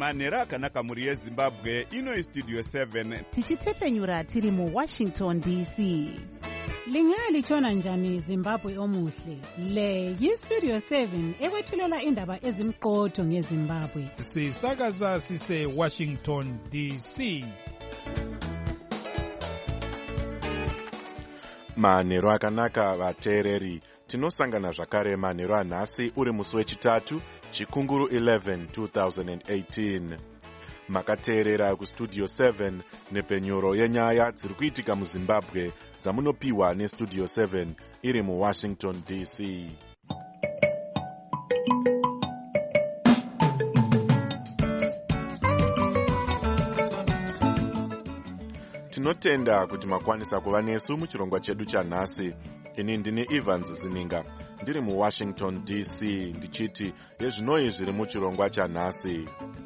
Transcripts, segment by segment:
manhero akanaka mhuri yezimbabwe. Ino istudio 7 tichitepfenyura tiri muWashington DC. Lingalitshona njani Zimbabwe omuhle? Le yiStudio 7 ekwethulela indaba ezimqotho ngeZimbabwe. Sisakaza sise Washington DC. Manhero akanaka vateereri, tinosangana zvakare manhero anhasi uri musi wechitatu chikunguru 11 2018. Makateerera kustudio 7 nepfenyuro yenyaya dziri kuitika muZimbabwe dzamunopiwa nestudio 7 iri muWashington DC. Tinotenda kuti makwanisa kuva nesu muchirongwa chedu chanhasi. Ini ndini Evans Zininga, ndiri muWashington DC, ndichiti yezvinoi zviri muchirongwa chanhasi.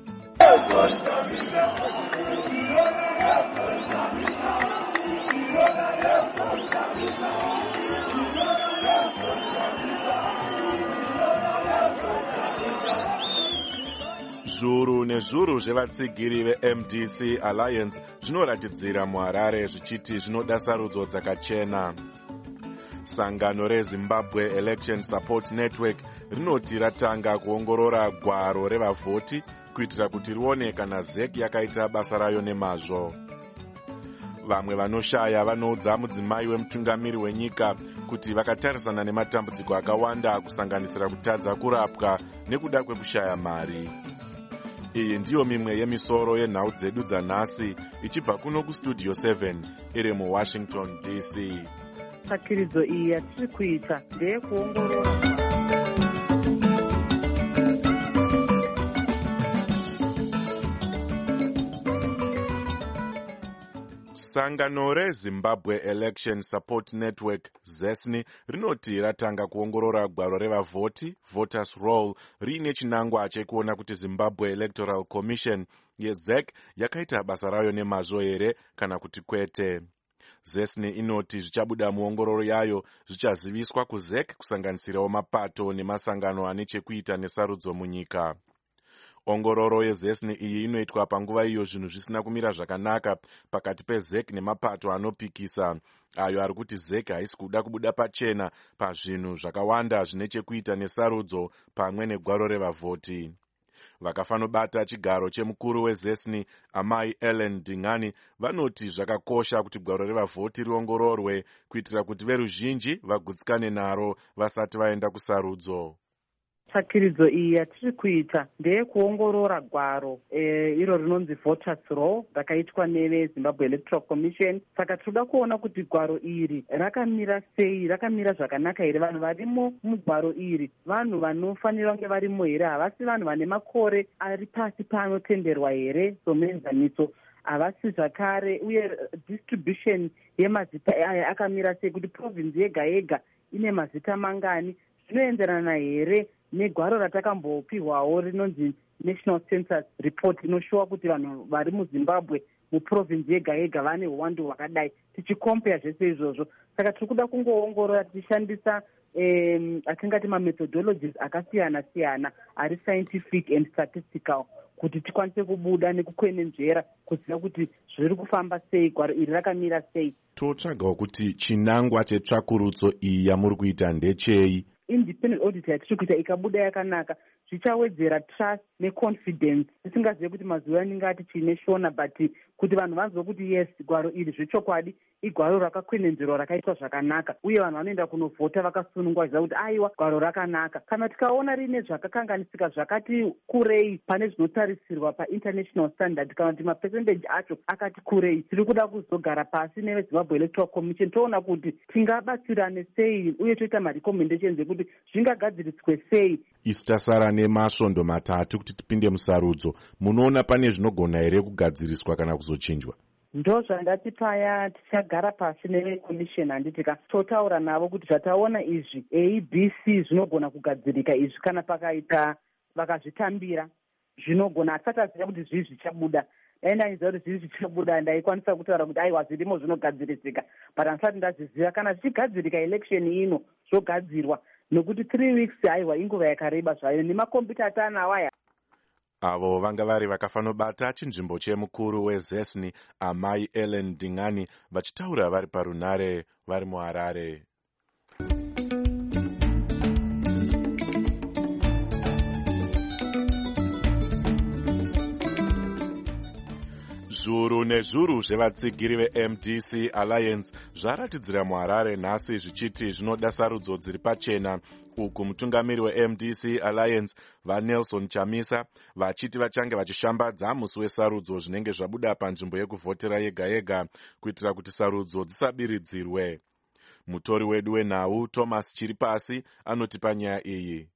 Zviuru nezviuru zvevatsigiri veMDC Alliance zvinoratidzira muHarare zvichiti zvinoda sarudzo dzakachena. Sangano reZimbabwe Election Support Network rinoti ratanga kuongorora gwaro revavhoti kuitira kuti rione kana ZEC yakaita basa rayo nemazvo. Vamwe vanoshaya vanoudza mudzimai wemutungamiri wenyika kuti vakatarisana nematambudziko akawanda kusanganisira kutadza kurapwa nekuda kwekushaya mari. Iyi ndiyo mimwe yemisoro yenhau dzedu dzanhasi ichibva kuno kustudio 7 iri muWashington DC. Tsvakiridzo iyi yatiri kuita ndeyekuongorora Sangano reZimbabwe Election Support Network ZESNI rinoti ratanga kuongorora gwaro revavhoti voters roll riine chinangwa chekuona kuti Zimbabwe Electoral Commission yeZEC yakaita basa rayo nemazvo here kana kuti kwete. ZESNI inoti zvichabuda muongororo yayo zvichaziviswa kuZEC kusanganisirawo mapato nemasangano ane chekuita nesarudzo munyika. Ongororo yeZESNI iyi inoitwa panguva iyo zvinhu zvisina kumira zvakanaka pakati peZEC nemapato anopikisa, ayo ari kuti ZEC haisi kuda kubuda pachena pazvinhu zvakawanda zvine chekuita nesarudzo pamwe negwaro revavhoti. Vakafanobata chigaro chemukuru weZESNI Amai Ellen Dingani vanoti zvakakosha kuti gwaro revavhoti riongororwe kuitira kuti veruzhinji vagutsikane naro vasati vaenda kusarudzo. Tsvakiridzo iyi yatiri kuita ndeyekuongorora gwaro iro rinonzi voters roll rakaitwa neveZimbabwe Electoral Commission. Saka tinoda kuona kuti gwaro iri rakamira sei, rakamira zvakanaka here, vanhu varimo mugwaro iri vanhu vanofanira kunge varimo here, havasi vanhu vane makore ari pasi paanotenderwa here somenzaniso, havasi zvakare, uye distribution yemazita aya akamira sei, kuti province yega yega ine mazita mangani, zvinoenderana here negwaro ratakambopiwawo rinonzi National Census Report inoshuwa kuti vanhu vari muZimbabwe muprovince yega yega vane uwandu hwakadai, tichikompea zvese izvozvo. Saka tiri kuda kungoongorora tichishandisa atingati mamethodologies akasiyana siyana ari scientific and statistical kuti tikwanise kubuda nekukwenenzvera kuziva kuti zviri kufamba sei, gwaro iri rakamira sei. Totsvagawo kuti chinangwa chetsvakurutso iyi yamuri kuita ndechei. Independent audit yatiri kuita ikabuda yakanaka zvichawedzera trust neconfidence. Tisingazive kuti mazuva anenge ati chine shona, but kuti vanhu vanzwe kuti yes, gwaro iri zvechokwadi igwaro rakakwenenzverwa rakaitwa zvakanaka, uye vanhu vanoenda kunovhota vakasunungwa ziva kuti aiwa gwaro rakanaka. Kana tikaona rine zvakakanganisika zvakati kurei pane zvinotarisirwa painternational standard, kana kuti mapercentage acho akati kurei, tiri kuda kuzogara pasi neveZimbabwe Electoral Commission toona kuti tingabatsirane sei, uye toita marecommendations ekuti zvingagadziriswe sei. Isu tasara nemasvondo matatu kuti tipinde musarudzo. Munoona pane zvinogona here kugadziriswa kana kuzochinjwa? Ndo zvandati paya tichagara pasi neveCommission handitika totaura navo kuti zvataona izvi ABC zvinogona kugadzirika, izvi kana pakaita vakazvitambira zvinogona, asati aziva kuti zvii zvichabuda. Dai ndaiziva kuti zvii zvichabuda ndaikwanisa kutaura kuti aiwa zvirimo zvinogadzirisika, but handisati ndazviziva. Kana zvichigadzirika election ino zvogadzirwa, nokuti 3 weeks aiwa inguva yakareba zvayo nemakombiyuta atanawo aya. avo vanga vari vakafanobata chinzvimbo chemukuru wezesni amai Ellen Dingani vachitaura vari parunare vari muHarare. Zviuru nezviuru zvevatsigiri veMDC Alliance zvaratidzira muHarare nhasi zvichiti zvinoda sarudzo dziri pachena, uku mutungamiri weMDC Alliance vaNelson Chamisa vachiti vachange vachishambadza musi wesarudzo zvinenge zvabuda panzvimbo yekuvhotera yega yega kuitira kuti sarudzo dzisabiridzirwe. Mutori wedu wenhau Thomas Chiripasi anotipa nyaya iyi.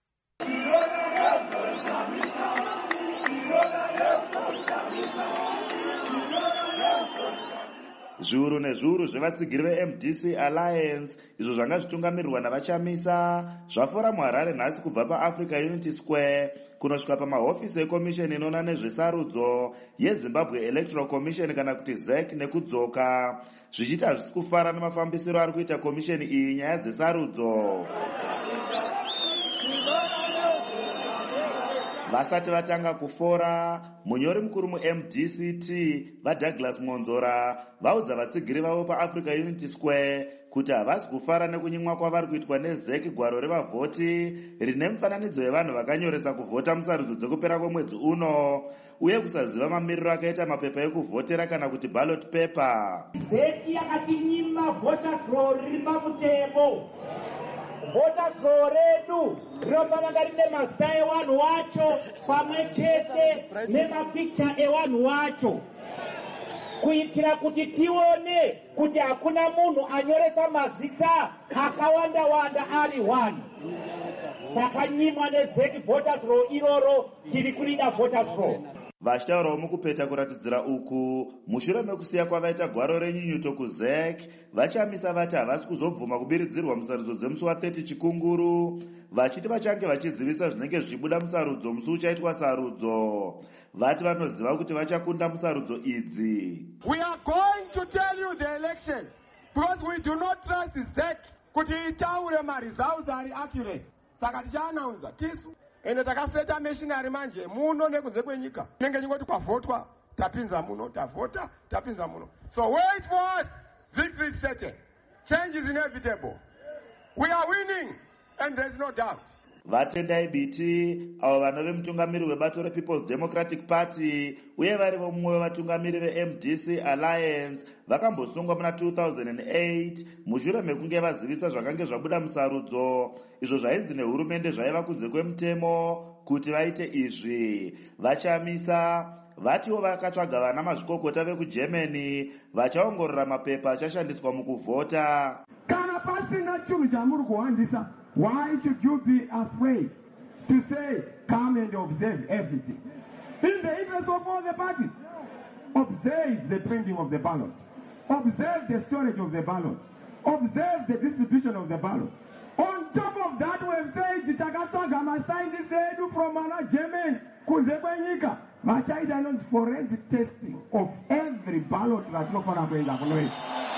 Zviuru nezviuru zvevatsigiri veMDC Alliance izvo zvanga zvitungamirirwa navachamisa zvafora muHarare nhasi kubva paAfrica Unity Square kunosvika pamahofisi ekomisheni inoona nezvesarudzo yeZimbabwe Electoral Commission kana kuti ZEC nekudzoka, zvichiti hazvisi kufara nemafambisiro ari kuita komisheni iyi nyaya dzesarudzo. Vasati vatanga kufora, munyori mukuru muMDCT vaDouglas Monzora vaudza vatsigiri vavo paAfrica Unity Square kuti havasi kufara nekunyimwa kwavari kuitwa neZEC gwaro revavhoti rine mifananidzo yevanhu vakanyoresa kuvhota musarudzo dzekupera kwemwedzi uno, uye kusaziva mamiriro akaita mapepa ekuvhotera kana kuti ballot paper. ZEC yakatinyima voters roll riri pamutemo. Voters roll redu rinofanira rine mazita evanhu vacho pamwe chete nemapicha evanhu vacho, kuitira kuti tione kuti hakuna munhu anyoresa mazita akawanda wanda ari 1. Takanyimwa neZEC voters roll iroro, tiri kurida voters roll. Vachitaurawo mukupeta kuratidzira uku mushure mekusiya kwavaita gwaro renyunyuto kuZEC, vachamisa vati havasi kuzobvuma kubiridzirwa musarudzo dzemusi wa30 Chikunguru, vachiti vachange vachizivisa zvinenge zvichibuda musarudzo musi uchaitwa sarudzo. Vati vanoziva kuti vachakunda musarudzo idzi. We are going to tell you the election because we do not trust ZEC kuti itaure results are accurate. Saka tichaannounce tisu ende takaseta machinery manje muno nekunze kwenyika nenge chingoti kwavhotwa tapinza muno, tavhota tapinza muno. So wait for us. Victory is certain. Change is inevitable. We are winning and there is no doubt. Vatendai Biti avo vanove mutungamiri webato rePeople's Democratic Party uye varivo mumwe wevatungamiri veMDC Alliance vakambosungwa muna 2008 mushure mekunge vazivisa zvakange zvabuda musarudzo izvo zvainzi nehurumende zvaiva kunze kwemutemo kuti vaite izvi. Vachamisa vatiwo vakatsvaga vana mazvikokota vekuGermany vachaongorora mapepa achashandiswa mukuvhota. Kana pasina chinhu chamuri kuhandisa, why should you be afraid to say, come and observe everything? In the interest of all the parties, observe the printing of the ballot, observe the storage of the ballot, observe the distribution of the ballot. On top of that, we've said, Takatwaga mascientists edu from Germany, kunze kwenyika, vachaita forensic testing of every ballot vatinofana kuenda kunoita.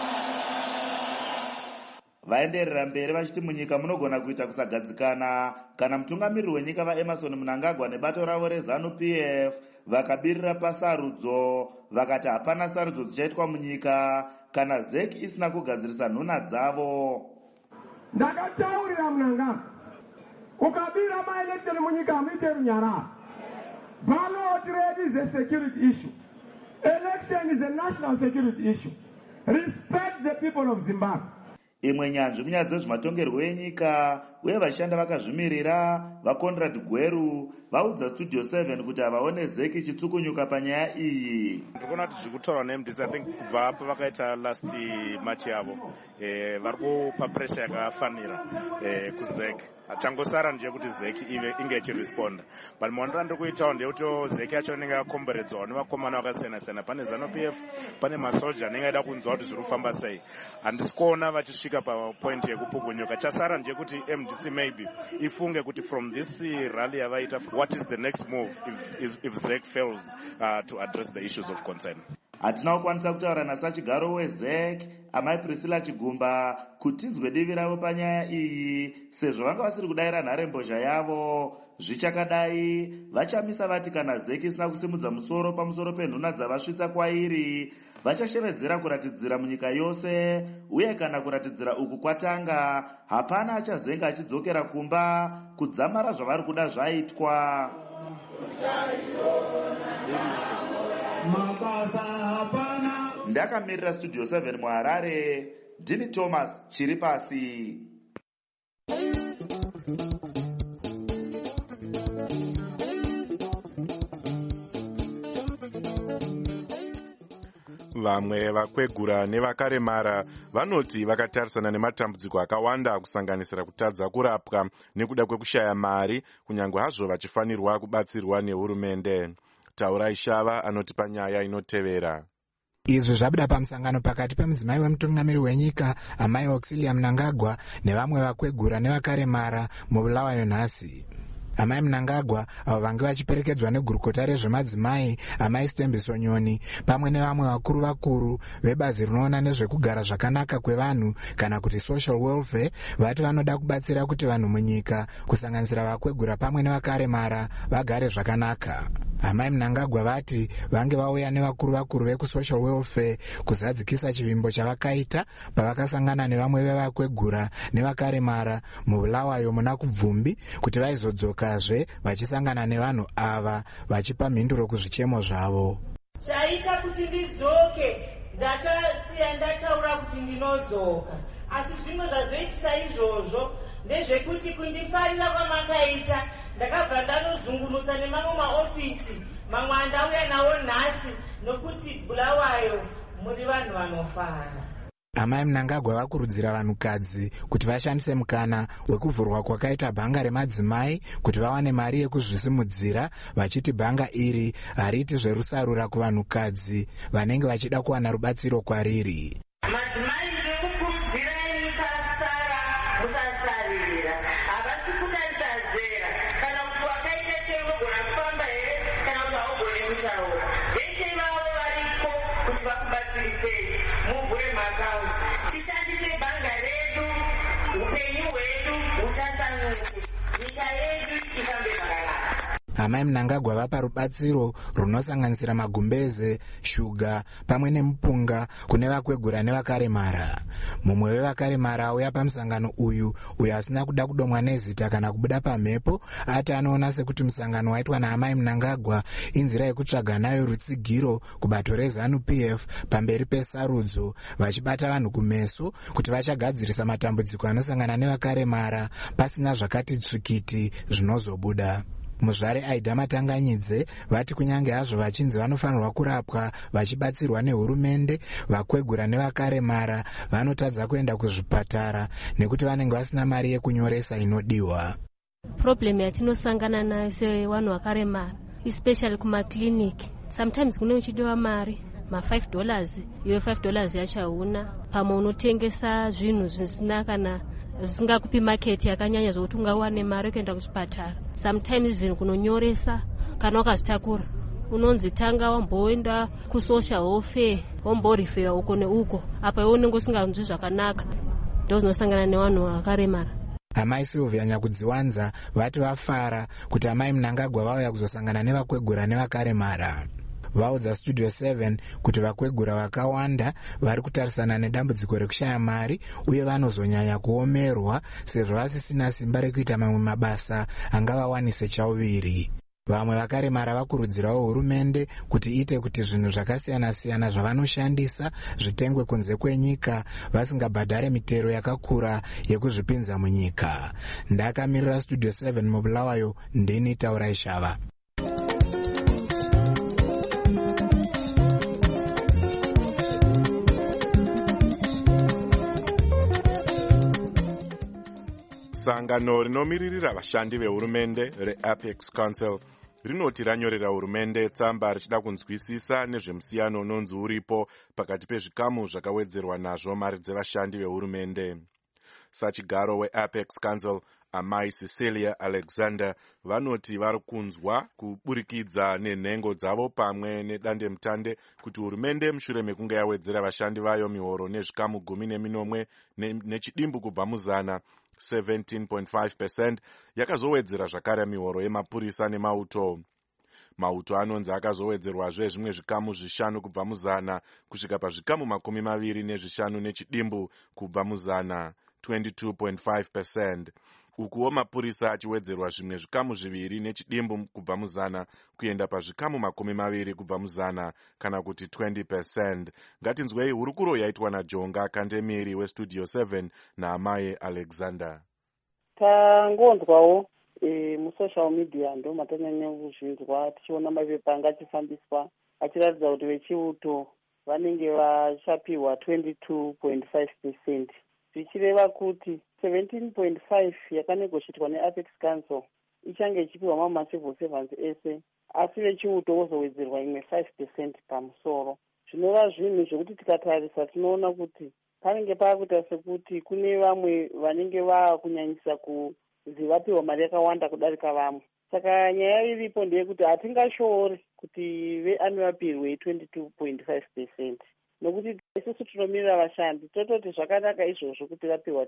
Vaenderera mberi vachiti munyika munogona kuita kusagadzikana kana mutungamiriri wenyika vaEmerson Mnangagwa nebato ravo reZANU-PF vakabirira pasarudzo vakati hapana sarudzo dzichaitwa munyika kana ZEC isina kugadzirisa nhuna dzavo. Ndakataurira Mnangagwa, ukabira maelection munyika hamuite runyararo. Ballot rate is a security issue. Election is a national security issue. Respect the people of Zimbabwe. Imwe nyanzvi munyaya dzezvematongerwo enyika uye vashanda vakazvimirira vaConrad Gweru vaudza Studio 7 kuti havaone ZEC ichitsukunyuka panyaya iyi. Ndikuona kuti zvikutorwa neMDC I think kubva pavakaita last match yavo vari kupa pressure yakafanira kuZEC. Changosara ndiye kuti ZEC inge ichiresponda. But maonero ndiri kuitawo ndeyekuti ZEC yacho inenge yakomberedzwa nevakomana vakasiyana-siyana. Pane ZANU-PF, pane masoja anenge aida kunzwa kuti zviri kufamba sei. Handisi kuona vachisvika papoint yekupukunyuka. Chasara ndeyekuti MDC maybe ifunge kuti from this rally yavaita, what is the next move if ZEC fails to address the issues of concern. hatina kukwanisa kutaura nasachigaro wezek amai Priscilla Chigumba kuti tinzwe divi ravo panyaya iyi, sezvo vanga vasiri kudayira nharembozha yavo. Zvichakadai vachamisa vati kana zek isina kusimudza musoro pamusoro penhuna dzavasvitsa kwairi, vachashevedzera kuratidzira munyika yose, uye kana kuratidzira uku kwatanga, hapana achazenga achidzokera kumba kudzamara zvavari kuda zvaitwa. Ndakamirira Studio 7 muHarare, ndini Thomas Chiripasi. Vamwe vakwegura nevakaremara vanoti vakatarisana nematambudziko akawanda kusanganisira kutadza kurapwa nekuda kwekushaya mari, kunyange hazvo vachifanirwa kubatsirwa nehurumende. Taurai Shava anotipa nyaya inotevera. Izvi zvabuda pamusangano pakati pemudzimai wemutungamiri wenyika amai Auxilium Mnangagwa nevamwe vakwegura nevakaremara muBulawayo nhasi. Amai Mnangagwa avo vange vachiperekedzwa negurukota rezvemadzimai amai Stembiso Nyoni pamwe nevamwe vakuru vebazi rinoona nezvekugara zvakanaka kwevanhu kana kuti social welfare vati vanoda kubatsira kuti vanhu munyika kusanganisira vakwegura pamwe nevakaremara vagare zvakanaka. Amai Mnangagwa vati vange vauya nevakuru vekusocial welfare kuzadzikisa chivimbo chavakaita pavakasangana nevamwe vevakwegura nevakaremara muBulawayo muna kuBvumbi kuti vaizodzokazve vachisangana nevanhu ava vachipa mhinduro kuzvichemo zvavo. Chaita kuti ndidzoke ndakasiya ndataura kuti ndinodzoka, asi zvimwe zvazoitisa izvozvo ndezvekuti kundifarira kwamakaita ndakabva ndanozungunutsa nemamwe maofisi mamwe andauya nawo nhasi nokuti Bulawayo muri vanhu vanofara. Amai Mnangagwa vakurudzira vanhukadzi kuti vashandise mukana wekuvhurwa kwakaita bhanga remadzimai kuti vawane mari yekuzvisimudzira, vachiti bhanga iri hariti zverusarura kuvanhukadzi vanenge vachida kuwana rubatsiro kwariri. Madzimai ndinokukurudzirai musasarira, havasi kutarisa zera kana kuti wakaita sei unogona kufamba here kana kuti haugoni kutaura. Vese vavo variko kuti vakubatsirisei, muvhure maakaunti, tishandise bhanga redu, upenyu hwedu hutasanuke, nyika yedu ifambe zvakanaka. Amai Mnangagwa vapa rubatsiro runosanganisira magumbeze, shuga pamwe nemupunga kune vakwegura nevakaremara. Mumwe wevakaremara auya pamusangano uyu asina kuda kudomwa nezita kana kubuda pamhepo, ati anoona sekuti musangano waitwa naamai Mnangagwa inzira yekutsvaga nayo rutsigiro kubato reZANU-PF pamberi pesarudzo, vachibata vanhu kumeso kuti vachagadzirisa matambudziko anosangana nevakaremara pasina zvakati tsvikiti zvinozobuda. Muzvare Aida Matanganyidze vati kunyange hazvo vachinzi vanofanirwa kurapwa vachibatsirwa nehurumende, vakwegura nevakaremara vanotadza kuenda kuzvipatara nekuti vanenge vasina mari yekunyoresa inodiwa. Problem yatinosangana nayo sevanhu vakaremara, especially kumakliniki, sometimes kune uchidiwa mari $5, iwe $5 yacho hauna, pamwe unotengesa zvinhu zvisina kana zvisingakupi market yakanyanya zvokuti ungawane mari kuenda kuchipatara. Sometimes even kunonyoresa kana wakazitakura unonzi tanga wamboenda kusocial welfare wamborifewa uko neuko, apa iwe unenge usinganzwi zvakanaka. Ndozinosangana nevanhu vakaremara. Amai Sylvia Nyakudziwanza vati vafara kuti amai Mnangagwa vauya kuzosangana nevakwegura nevakaremara. Vaudza Studio 7 kuti vakwegura vakawanda vari kutarisana nedambudziko rekushaya mari uye vanozonyanya kuomerwa sezvo vasisina simba rekuita mamwe mabasa angavawanise chauviri. Vamwe vakaremara vakurudzirawo hurumende kuti iite kuti zvinhu zvakasiyana-siyana zvavanoshandisa zvitengwe kunze kwenyika vasingabhadhare mitero yakakura yekuzvipinza munyika. Ndakamirira Studio 7 muBulawayo, ndini Taurai Shava. Sangano rinomiririra vashandi vehurumende reApex Council rinoti ranyorera hurumende tsamba richida kunzwisisa nezvemusiyano unonzi uripo pakati pezvikamu zvakawedzerwa nazvo mari dzevashandi vehurumende. Sachigaro weApex Council amai Cecilia Alexander vanoti vari kunzwa kuburikidza nenhengo dzavo pamwe nedandemutande kuti hurumende mushure mekunge yawedzera vashandi vayo mihoro nezvikamu 14 nechidimbu kubva muzana 17.5%, yakazowedzera zvakare mihoro yemapurisa nemauto. Mauto anonzi akazowedzerwazve zvimwe zvikamu 5 kubva muzana kusvika pazvikamu 25 nechidimbu kubva muzana 22.5%. Ukuwo mapurisa achiwedzerwa zvimwe zvikamu 2 nechidimbu kubva muzana kuenda pazvikamu 20 kubva muzana, kana kuti 20%. Ngatinzwei hurukuro yaitwa naJonga Kandemiri weStudio 7 naamai Alexander. Tangonzwawo musocial media ndo matanyanya kuzvinzwa, tichiona mapepa anga achifambiswa achiratidza kuti vechiuto vanenge vachapiwa 22.5%, zvichireva kuti 17.5 yakanegoshiitwa neApex Council ichange ichipiwa mamacivil servants ese, asi vechiuto vozowedzerwa imwe 5% pamusoro. Zvinova zvinhu zvokuti tikatarisa tinoona kuti panenge paakuita sekuti kune vamwe vanenge vakunyanyisa kunzi vapiwa mari yakawanda kudarika vamwe. Saka nyaya iripo ndeyekuti hatingashoori kuti veanuvapirwe 22.5%, nokuti isusu tinomirira vashandi tototi zvakanaka izvozvo kuti vapiwa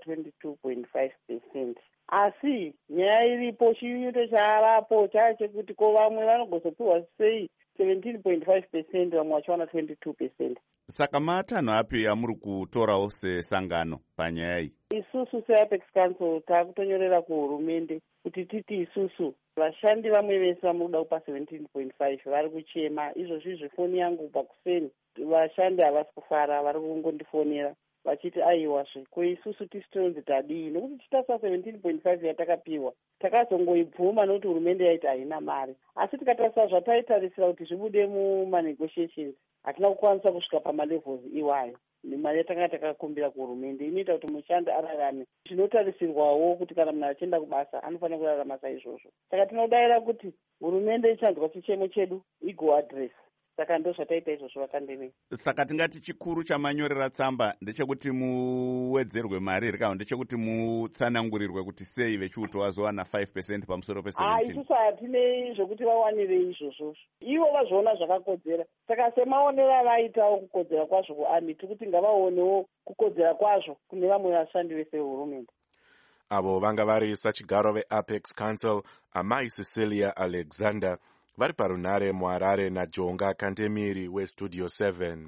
22.5%. Asi nyaya iripo, chinyuto chavapo chachekuti ko vamwe vanogozopiwa sei 17.5%, vamwe vachiwana 22%. Saka matanho api yamuri kutorawo sesangano panyaya iyi? Isusu seApex Council takutonyorera kuhurumende kuti titi isusu vashandi vamwe vese vamuda kupa 17.5 vari kuchema. Izvozvi zvifoni yangu kubva kuseni, vashandi havasi kufara, vari kungondifonera vachiti aiwazve ko isusu tisitonzi tadii, nokuti chitasa 17.5 yatakapiwa takazongoibvuma nokuti hurumende yaiti haina mari. Asi tikatarisa zvataitarisira kuti zvibude mumanegotiations, hatina kukwanisa kusvika pamalevels iwayo. Mari yatanga takakumbira kuhurumende inoita kuti mushandi ararame. Zvinotarisirwawo kuti kana munhu achienda kubasa anofanira kurarama saizvozvo. Saka tinodayira kuti hurumende ichanzwa chichemo chedu igoadress. Saka ndo zvataita izvozvo vakandemei. Saka tingati chikuru chamanyorera tsamba ndechekuti muwedzerwe mari here kana ndechekuti mutsanangurirwe kuti sei vechiuto vazowana 5% pamusoro pe17? Isusu hatinei zvokuti vawanirei izvozvo. Ivo vazviona zvakakodzera. Saka semaonero avaitawo kukodzera kwazvo kuARMY, tikuti ngavaonewo kukodzera kwazvo kune vamwe vashandi vese vehurumende. Avo vanga vari sachigaro veApex Council amai Cecilia Alexander vari parunare muHarare naJonga Kandemiri weStudio 7.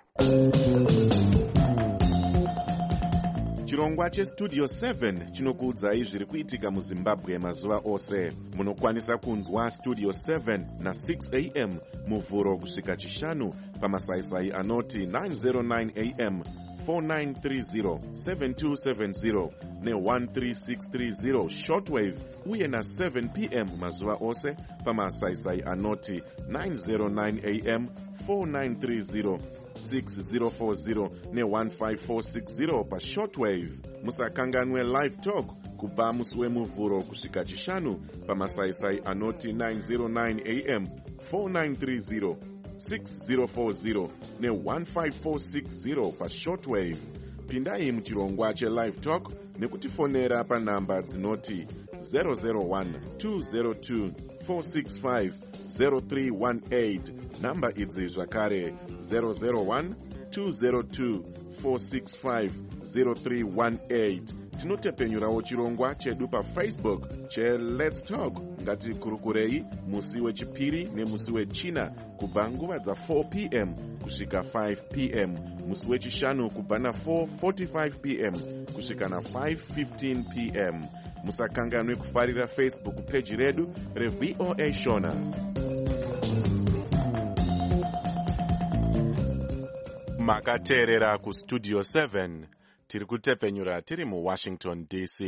Chirongwa cheStudio 7 chinokuudzai zviri kuitika muZimbabwe mazuva ose. Munokwanisa kunzwa Studio 7 na6 am muvhuro kusvika chishanu pamasaisai anoti 909 am 4930 7270 ne13630 shortwave uye na7 pm mazuva ose pamasaisai anoti 909 am 4930 6040 ne15460 pashortwave. Musakanganwe live talk kubva musi wemuvhuro kusvika chishanu pamasaisai anoti 909 am 4930 6040 ne15460 pashortwave. Pindai muchirongwa chelive talk nekutifonera panhamba dzinoti 001 202 465 0318. Namba idzi zvakare 001 202 465 0318. Tinotepenyurawo chirongwa chedu paFacebook cheLet's Talk. Ngatikurukurei musi wechipiri nemusi wechina kubva nguva dza4 pm kusvika 5 pm, musi wechishanu kubva na4:45 pm kusvika na5:15 pm. Musakanganwe kufarira Facebook page redu reVOA Shona. Makateerera kuStudio 7. Tiri kutepenyura tiri muWashington DC.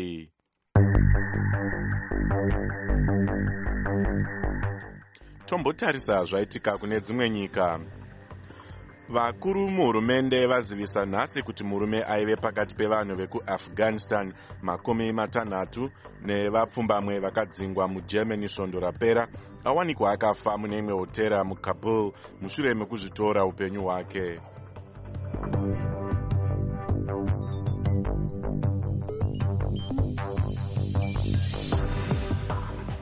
Tombotarisa zvaitika kune dzimwe nyika. Vakuru muhurumende vazivisa nhasi kuti murume aive pakati pevanhu vekuAfghanistan 60 nevapfumbamwe vakadzingwa muGermany svondo rapera awanikwa akafa mune imwe hotera muKabul mushure mekuzvitora upenyu hwake.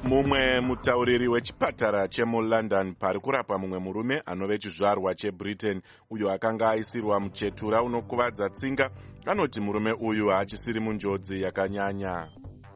mumwe mutauriri wechipatara chemulondon pari kurapwa mumwe murume anove chizvarwa chebritain uyo akanga aisirwa muchetura unokuvadza tsinga anoti murume uyu haachisiri munjodzi yakanyanya.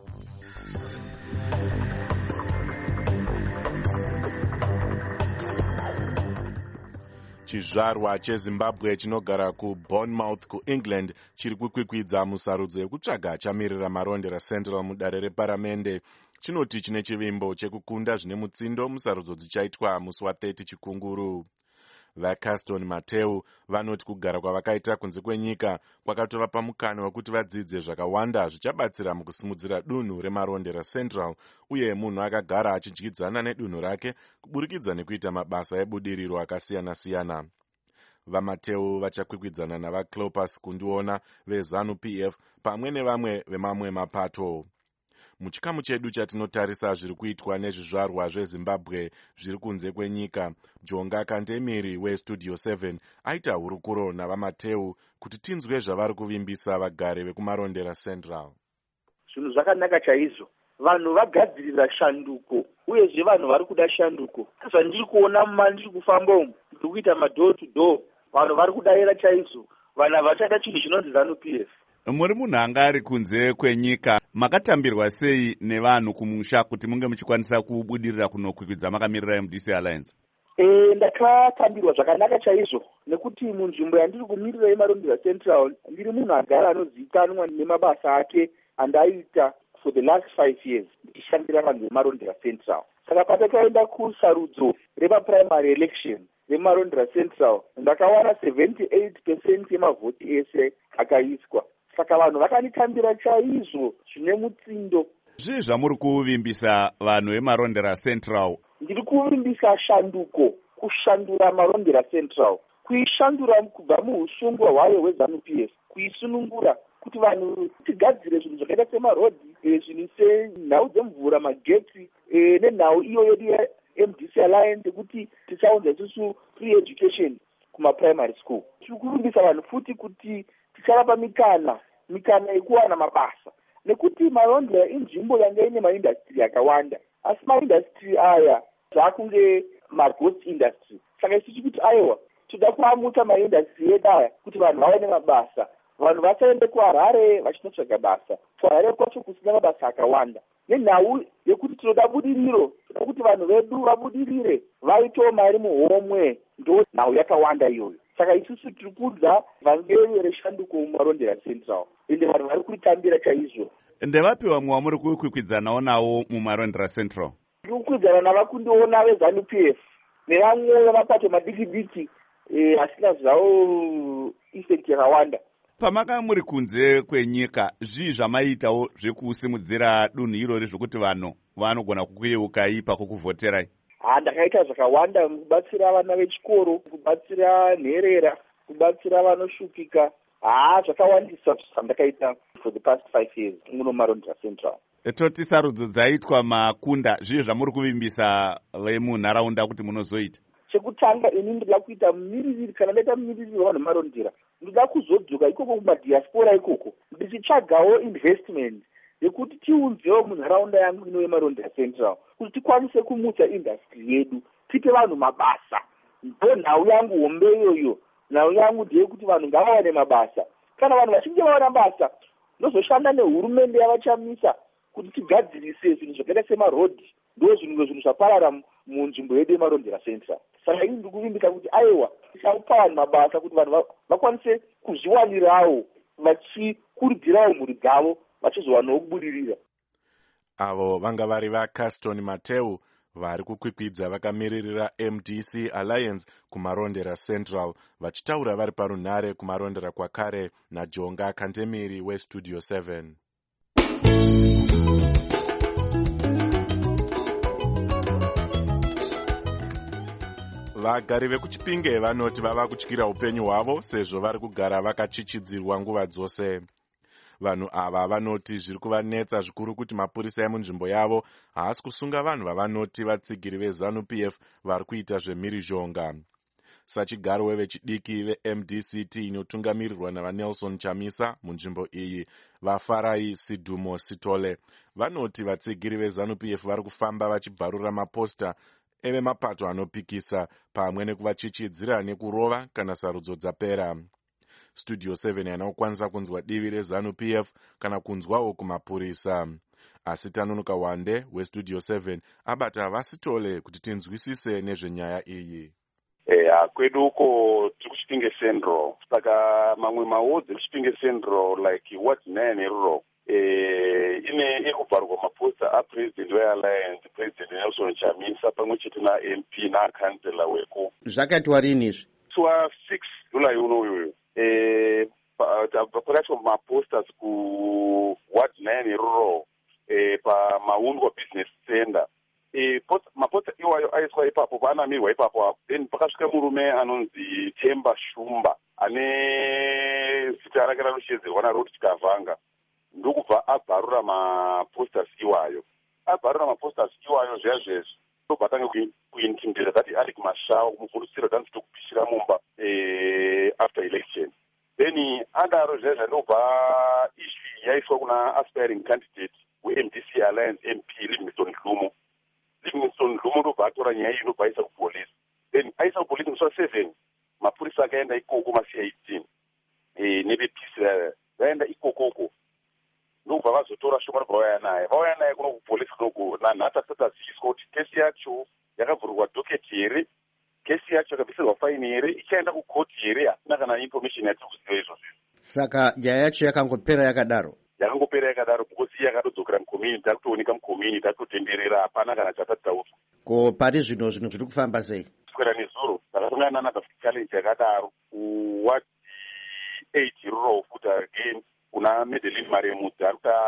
Chizvarwa chezimbabwe chinogara kubournemouth kuengland chiri kukwikwidza musarudzo yekutsvaga chamirira marondera central mudare reparamende. Chinoti chine chivimbo chekukunda zvine mutsindo musarudzo dzichaitwa musi wa30 chikunguru. VaCaston Mateu vanoti kugara kwavakaita kunze kwenyika kwakatovapa mukana wekuti vadzidze zvakawanda zvichabatsira mukusimudzira dunhu remarondera central uye munhu akagara achidyidzana nedunhu rake kuburikidza nekuita mabasa ebudiriro akasiyana-siyana. VaMateu vachakwikwidzana navaClopas kundiona veZANU-PF pamwe nevamwe vemamwe mapato. Muchikamu chedu chatinotarisa zviri kuitwa nezvizvarwa zvezimbabwe zviri kunze kwenyika, Jonga Kantemiri weStudio 7 aita hurukuro navaMateu kuti tinzwe zvavari kuvimbisa vagari vekumarondera central. Zvinhu zvakanaka chaizvo. Vanhu vagadzirira shanduko uyezve vanhu vari kuda shanduko. Zvandiri kuona mandiri kufamba umu ndiri kuita madoor to door. Vanhu vari kudaira chaizvo. Vanhu havachada chinhu chinonzi ZANU-PF. Muri munhu anga ari kunze kwenyika, makatambirwa sei nevanhu kumusha kuti munge muchikwanisa kubudirira kunokwikwidza makamirira MDC Alliance? Ndakatambirwa zvakanaka chaizvo nekuti munzvimbo yandiri kumirira yemarondera central ndiri munhu agara anozivikanwa nemabasa ake andaita for the last 5 years ndichishandira vanhu vemarondera central. Saka patakaenda kusarudzo repaprimary election remarondera central ndakawana 78% yemavhoti ese akaiswa. Saka vanhu vakanitambira chaizvo zvine mutsindo. Zvii zvamuri kuvimbisa vanhu vemarondera central? Ndiri kuvimbisa shanduko, kushandura marondera central, kuishandura kubva muusungwa hwayo hweZANU-PF, kuisunungura kuti vanhu tigadzire zvinhu zvakaita semarodhi, zvinhu senhau dzemvura, magetsi, nenhau iyo yedu yeMDC Alliance kuti tichaunza isusu free education kumaprimary school. Tiri kuvimbisa vanhu futi kuti tichavapa mikana yekuwana mabasa, nekuti marondera inzvimbo yanga ine maindastry akawanda, asi maindastry aya zvakunge maghost industry. Saka isusu kuti aiwa toda kuamutsa maindastry edu aya kuti vanhu vaone mabasa, vanhu vasaende kuHarare vachinotsvaga basa. kuHarare kwacho kusina mabasa akawanda. Nenhau yekuti tinoda budiriro, toda kuti vanhu vedu vabudirire, vaitewo mari muhomwe, ndo nhau yakawanda iyoyo. Saka isusu tiri kudza vangeri reshanduko mumarondera central, ende vanhu vari kuitambira chaizvo. Ndevapi vamwe vamuri kukwikwidzanawo nawo mumarondera central? Ndiri kukwidzana navakundiona veZANU-PF nevamwe vemapato madiki-diki asina zvawo effect yakawanda. Pamaka muri kunze kwenyika, zvii zvamaitawo zvekusimudzira dunhu irori zvokuti vanhu vanogona kukuyeukai pakukuvhoterai? Ndakaita zvakawanda kubatsira vana vechikoro, kubatsira nherera, kubatsira vanoshupika. Zvakawandisa zvandakaita for the past 5 years muno marondera central. Toti sarudzo dzaitwa makunda, zvii zvamuri kuvimbisa vemunharaunda kuti munozoita? Chekutanga ini ndinoda kuita mumiririri, kana ndaita mumiririri wevanhu marondera ndinoda kuzodzoka ikoko kumadiaspora ikoko ndichitsvagawo investment yekuti tiunzewo munharaunda yangu ino yemarondera central kuti tikwanise kumutsa industry yedu, tipe vanhu mabasa. Ndo nhau yangu hombe iyoyo. Nhau yangu ndeyekuti vanhu ngavawane mabasa. Kana vanhu vachinge vawana basa ndozoshanda nehurumende yavachamisa kuti tigadzirise zvinhu zvakaita semarodhi. Ndo zvinhu zvaparara munzvimbo yedu yemarondera central. Saka ini ndiri kuvimbisa kuti aiwa tichapa vanhu mabasa kuti vanhu vakwanise kuzviwanirawo vachikurudzirawo mhuri dzavo vachizowanawo kubudirira. Avo vanga vari vaCaston Mateu vari kukwikwidza vakamiririra MDC Alliance kumarondera central vachitaura vari parunhare kumarondera kwakare naJonga Kantemiri weStudio 7. Vagari vekuChipinge vanoti vava kutyira upenyu hwavo sezvo vari kugara vakachichidzirwa nguva dzose. Vanhu ava vanoti zviri kuvanetsa zvikuru kuti mapurisa emunzvimbo yavo haasi kusunga vanhu vavanoti vatsigiri veZANU-PF vari kuita zvemhirizhonga. sachigaro wevechidiki veMDCT inotungamirirwa navaNelson Chamisa munzvimbo iyi, vaFarai Sidumo Sitole vanoti vatsigiri veZANU-PF vari kufamba vachibvarura maposta evemapato anopikisa pamwe nekuvachichidzira nekurova kana sarudzo dzapera. Studio 7 yana kukwanisa kunzwa divi reZANU-PF kana kunzwawo kumapurisa. Asi Tanunuka Wande weStudio 7 abata vaSitole kuti tinzwisise nezvenyaya iyi. Kwedu uko tiri kuChipinge Central, saka mamwe maodzi ekuChipinge Central like Ward 9 iruro ine ekubvarwa maposta apresident weAlliance, President Nelson Chamisa pamwe chete naMP naakansela weko. Zvakatiwa rini izvi? Swa 6 July unoyoyo pakaitwa maposters ku Ward 9 iruro pamaundwa business center. Maposta iwayo aiswa ipapo paanamirwa ipapo, then pakasvika murume anonzi Temba Shumba ane zita rake ranoshedzerwa naRobert Kavanga, ndokubva abvarura maposters iwayo. Abvarura maposters iwayo zvezvezvi ndobvatange kuintimidate that Alec Mashao kumufundisira danzi tokupishira mumba after election. Then adaro zvezvezvi ndobva issue yaiswa kuna aspiring candidate weMDC Alliance MP Livingstone Dlumo. Livingstone Dlumo ndobva atora nyaya iyi ndobva aisa kupolisi. Then aisa kupolisi musi wa7 mapurisa akaenda ikoko masi18 nevepeace vaenda ikokoko ndobva vazotora shoma ndobva vauya naye kuno kupolisi kunoko nanhata tataziviswa kuti kesi yacho yakavhurwa doketi here, kesi yacho yakabvisirwa faini here, ichaenda kukoti here, hatina kana information yatiri kuziva izvozvo. Saka nyaya yacho yakangopera yakadaro? Yakangopera yakadaro because yakatodzokera mucommunity, takutooneka mucommunity, takutotenderera, hapana kana chatataurwa. Ko pari zvino zviri kufamba sei? Kuswera nezuro takasangana nanadafric challenge yakadaro kuward 8 iruro futi again kuna Madeline Maremudzi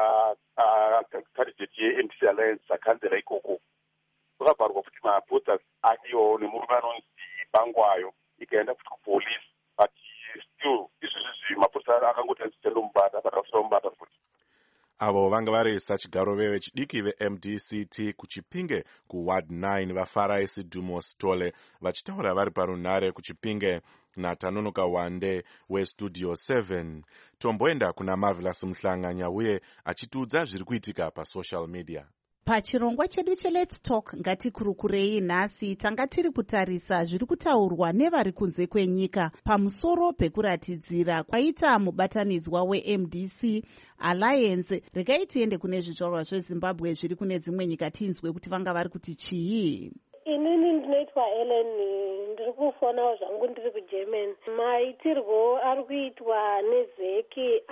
arikuta candidate yeMDC Alliance akansela ikoko. Kwakabvarwa kuti maposters akiwo nemurume anonzi Bangwayo ikaenda futi kupolisi, but still izvizvi maposters akangoti anzichendo mubata futi. Avo vanga vari sachigaro vechidiki veMDCT kuChipinge kuWard 9 vaFarai Sidumo Sitole vachitaura vari parunhare kuChipinge naTanunuka Wande weStudio 7. Tomboenda kuna Marvelous Mhlanganya uye achitiudza zviri kuitika pasocial media. Pachirongwa chedu cheLet's Talk ngatikurukurei nhasi tanga tiri kutarisa zviri kutaurwa nevari kunze kwenyika pamusoro pekuratidzira kwaita mubatanidzwa weMDC Alliance. Regai tiende kune zvizvarwa zveZimbabwe zviri kune dzimwe nyika tinzwe kuti vanga vari kuti chii. Inini ndinoitwa Ellen, ndiri kufonawo zvangu ndiri kuGermany. Maitirwo ari kuitwa neZeki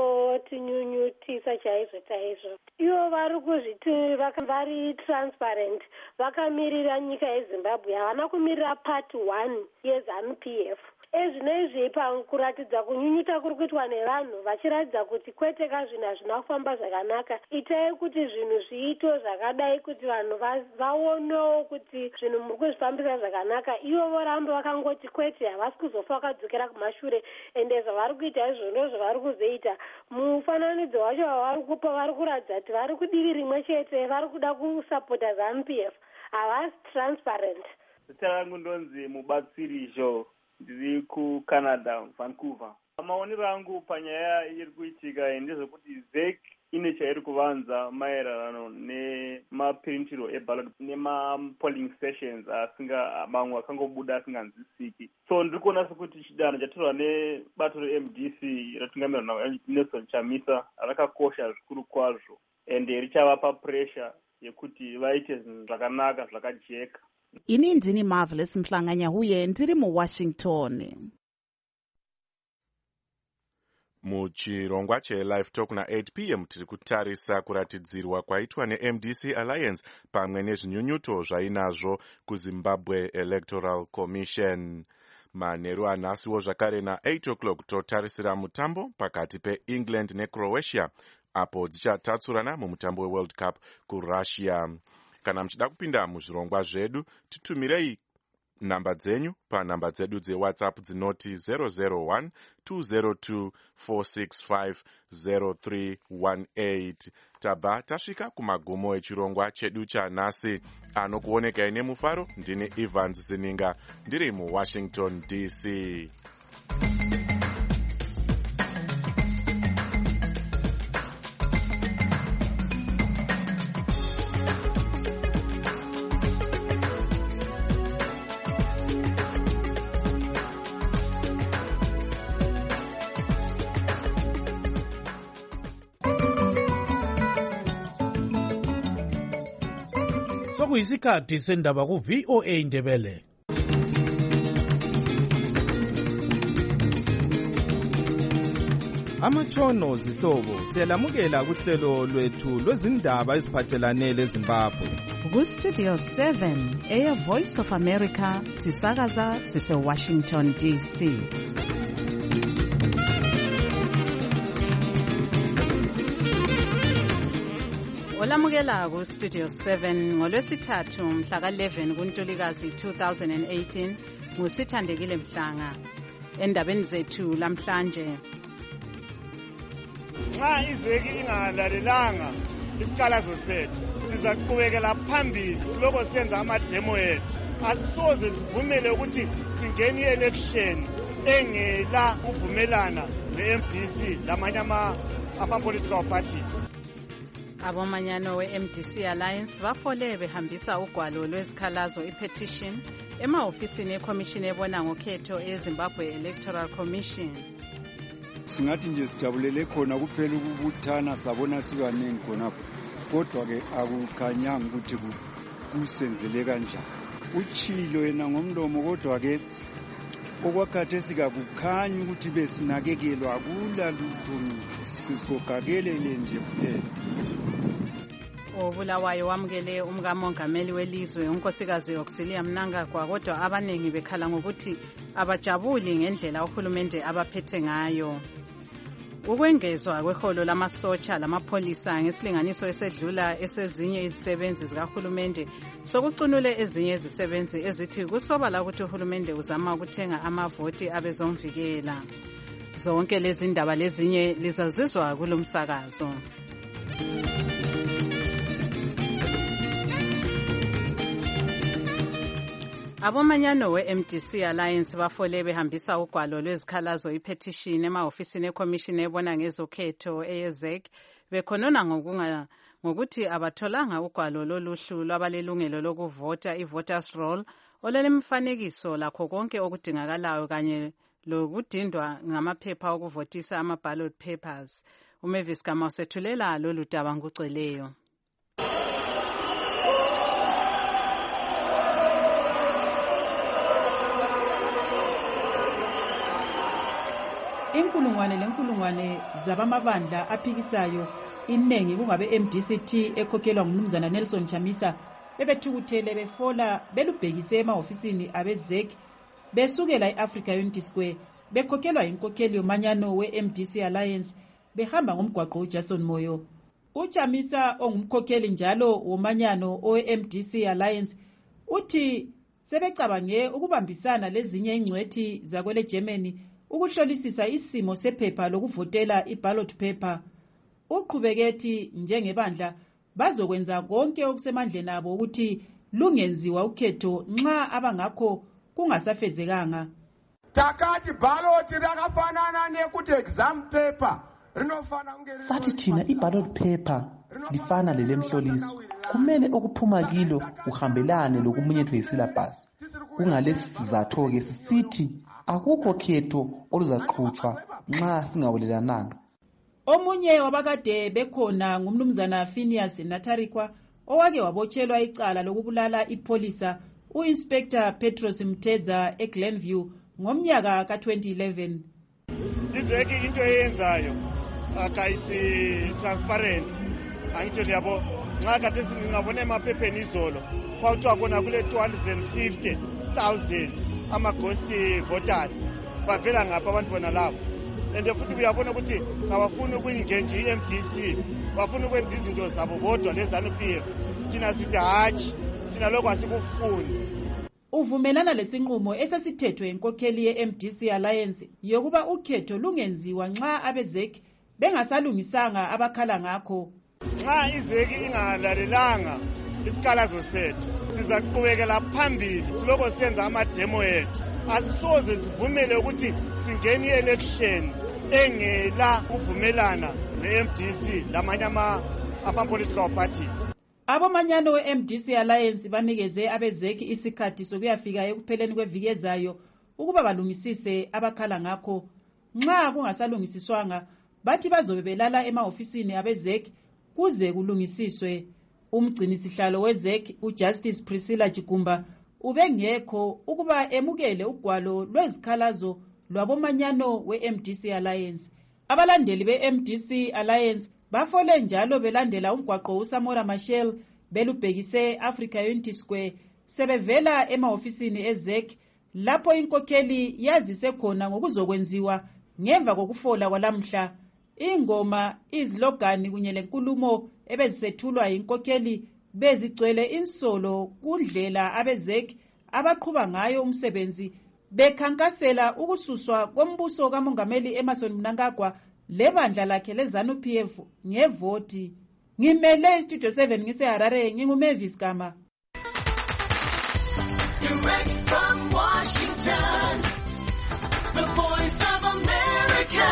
anotinyunyutisa chaizvo chaizvo. Ivo vari kuzviti vari transparent, vakamirira nyika yeZimbabwe, havana kumirira part 1 yeZANU-PF. Ezvinezvi pakuratidza kunyunyuta kuri kuitwa nevanhu vachiratidza kuti kwete kazvinhu hazvina kufamba zvakanaka, itai kuti zvinhu zviito zvakadai kuti vanhu vaonewo kuti zvinhu muri kuzvifambisa zvakanaka. Ivo voramba vakangoti kwete, havasi kuzofa vakadzokera kumashure, ende zvavari kuita izvo ndozvavari kuzoita. Mufananidzo wacho wavari kupa vari kuratidza kuti vari kudivi rimwe chete, vari kuda kusapota ZANU-PF, havasi transparent. Zita rangu ndonzi Mubatsiri Joe, ndiri kuCanada, Vancouver. Maonero angu panyaya iri kuitika ndezvekuti ZEC ine chairi kuvanza maererano nemapirindiro eballot nemapolling stations mamwe akangobuda asinganzwisiki. So ndiri kuona sekuti chidanho chatorwa nebato reMDC ratungamirwa naNelson Chamisa rakakosha zvikuru kwazvo, ende richavapa pressure yekuti vaite zvinhu zvakanaka zvakajeka. Ini ndini Marvelous Mhlanganya uye ndiri muWashington. Muchirongwa cheLive Talk na8 p.m. tiri kutarisa kuratidzirwa kwaitwa neMDC Alliance pamwe nezvinyunyuto zvainazvo kuZimbabwe Electoral Commission. Manheru anhasiwo zvakare na8 o'clock totarisira mutambo pakati peEngland neCroatia apo dzichatatsurana mumutambo weWorld Cup kuRussia. Kana muchida kupinda muzvirongwa zvedu, titumirei namba dzenyu panhamba dzedu dzewhatsapp dzinoti 001 202 465 0318. tabva tasvika kumagumo echirongwa chedu chanhasi. Anokuonekai nemufaro ndini Evans Zininga ndiri muWashington DC. Sokuyisikhathi sendaba ku-VOA Indebele. Amatshono zihlobo siyalamukela kuhlelo lwethu lwezindaba eziphathelane leZimbabwe. Ku-Studio 7 Air Voice of America sisakaza sise-Washington DC. Olamukela ku-Studio 7 ngolwesithathu mhla ka-11 kuNtulikazi 2018 nguSithandekile Mhlanga. Endabeni zethu lamhlanje, nxa izeki ingalalelanga isikhalazo sethu sizaqhubekela phambili siloko senza amademo ethu. Asisoze sivumele ukuthi singene i-election engela uvumelana ne-MDC lamanye ama-political parties. Abomanyano we-MDC Alliance bafole behambisa ugwalo lwezikhalazo i-petition ema-ofisini ekhomishini ebona ngokhetho eZimbabwe Electoral Commission. Singathi nje sijabulele khona kuphela ukubuthana sabona sibaningi khonapho, kodwa-ke akukhanyanga ukuthi kusenzele kanjani. Utshilo yena ngomlomo, kodwa-ke okwakhathesi kakukhanyi ukuthi besinakekelwa akula lutho, sisigogakelele nje kuphela. Obulawayo wamukele umkamongameli welizwe unkosikazi Auxilia Mnangagwa, kodwa abaningi bekhala ngokuthi abajabuli ngendlela uhulumende abaphethe ngayo. Ukwengezwa kweholo lamasotsha lamapholisa ngesilinganiso esedlula esezinye izisebenzi zikahulumende sokucunule ezinye izisebenzi ezithi kusobala ukuthi uhulumende uzama ukuthenga amavoti abezomvikela. Zonke lezi ndaba lezinye lizazizwa kulomsakazo. Abomanyano we-MDC Alliance bafole behambisa ugwalo lwezikhalazo i-petition ema-ofisini ekhomishini ebona ngezokhetho eyezek bekhonona ngokuthi abatholanga ugwalo loluhlu lwabalelungelo lokuvota i-voters roll olulemifanekiso lakho konke okudingakalayo kanye lokudindwa ngamaphepha okuvotisa ama-ballot papers. uMavis Gama usethulela lolu daba ngugcweleyo. Inkulungwane zabamabandla aphikisayo iningi kungabe MDCT ekhokhelwa ngumnumzana Nelson Chamisa bebethukuthele befola belubhekise ema-ofisini abezek besukela e-Africa Unity Square bekhokhelwa inkokheli yomanyano we-MDC Alliance behamba ngomgwaqo uJason Moyo. UChamisa ongumkhokheli njalo womanyano owe-MDC Alliance uthi sebecabange ukubambisana lezinye ingcwethi zakwele Germany ukuhlolisisa isimo sephepha lokuvotela i-ballot paper. Uqhubeketi njengebandla bazokwenza konke okusemandleni abo ukuthi lungenziwa ukhetho nxa abangakho kungasafezekanga. Takati ballot rakafanana nekuti exam paper sathi thina i-ballot paper lifana lelemhloliso, kumele okuphuma kilo kuhambelane lokumunyethwe yisilabhasi. Kungalesi sizatho-ke sisithi akukho khetho oluzaqhutshwa nxa singawulelananga. Omunye wabakade bekhona ngumnumzana Phineas Natarikwa owake wabotshelwa icala lokubulala ipholisa u-Inspector Petros Mtedza eGlenview ngomnyaka ka-2011. Izeki into eyenzayo akayisi transparent. Angitsho yabo nxa kade singabona emaphepheni izolo kwathiwa khona kule 250,000 ama-ghost voters bavela ngapha abantu bona labo, and futhi uyabona ukuthi abafuni ukuyinjenje i-MDC, bafuna ukwenza izinto zabo bodwa leZANU-PF. Thina sithi hatshi, thina lokho asikufuni. uvumelana lesinqumo esesithethwe inkokheli ye-MDC Alliance yokuba ukhetho lungenziwa nxa abezeki bengasalungisanga abakhala ngakho. Nxa izeki ingalalelanga isikhalazo sethu sizaqhubekela phambili siloko senza amademo ethu. Asisoze sivumele ukuthi singene i-election engela kuvumelana ne-MDC lamanye ama-political parties. Abomanyano we-MDC Alliance banikeze abezeki isikhathi sokuyafika ekupheleni kweviki ezayo ukuba balungisise abakhala ngakho. Nxa kungasalungisiswanga bathi bazobe belala ema-ofisini abezeki kuze kulungisiswe. Umgcinisihlalo wezeki uJustice Priscilla Chigumba ubengekho ukuba emukele ugwalo lwezikhalazo lwabomanyano we-MDC Alliance. Abalandeli be-MDC Alliance bafole njalo belandela umgwaqo uSamora Machel belubhekise Africa Unity Square sebevela ema-ofisini ezeki lapho inkokheli yazise khona ngokuzokwenziwa ngemva kokufola kwalamhla. Ingoma, izilogani kunye lenkulumo ebezisethulwa inkokheli bezigcwele insolo kundlela abezeki abaqhuba ngayo umsebenzi bekhankasela ukususwa kombuso kamongameli Emmerson Mnangagwa lebandla lakhe leZANU-PF ngevoti. Ngimele Studio 7 ngiseHarare, nginguMavis Gama. Direct from Washington, the Voice of America,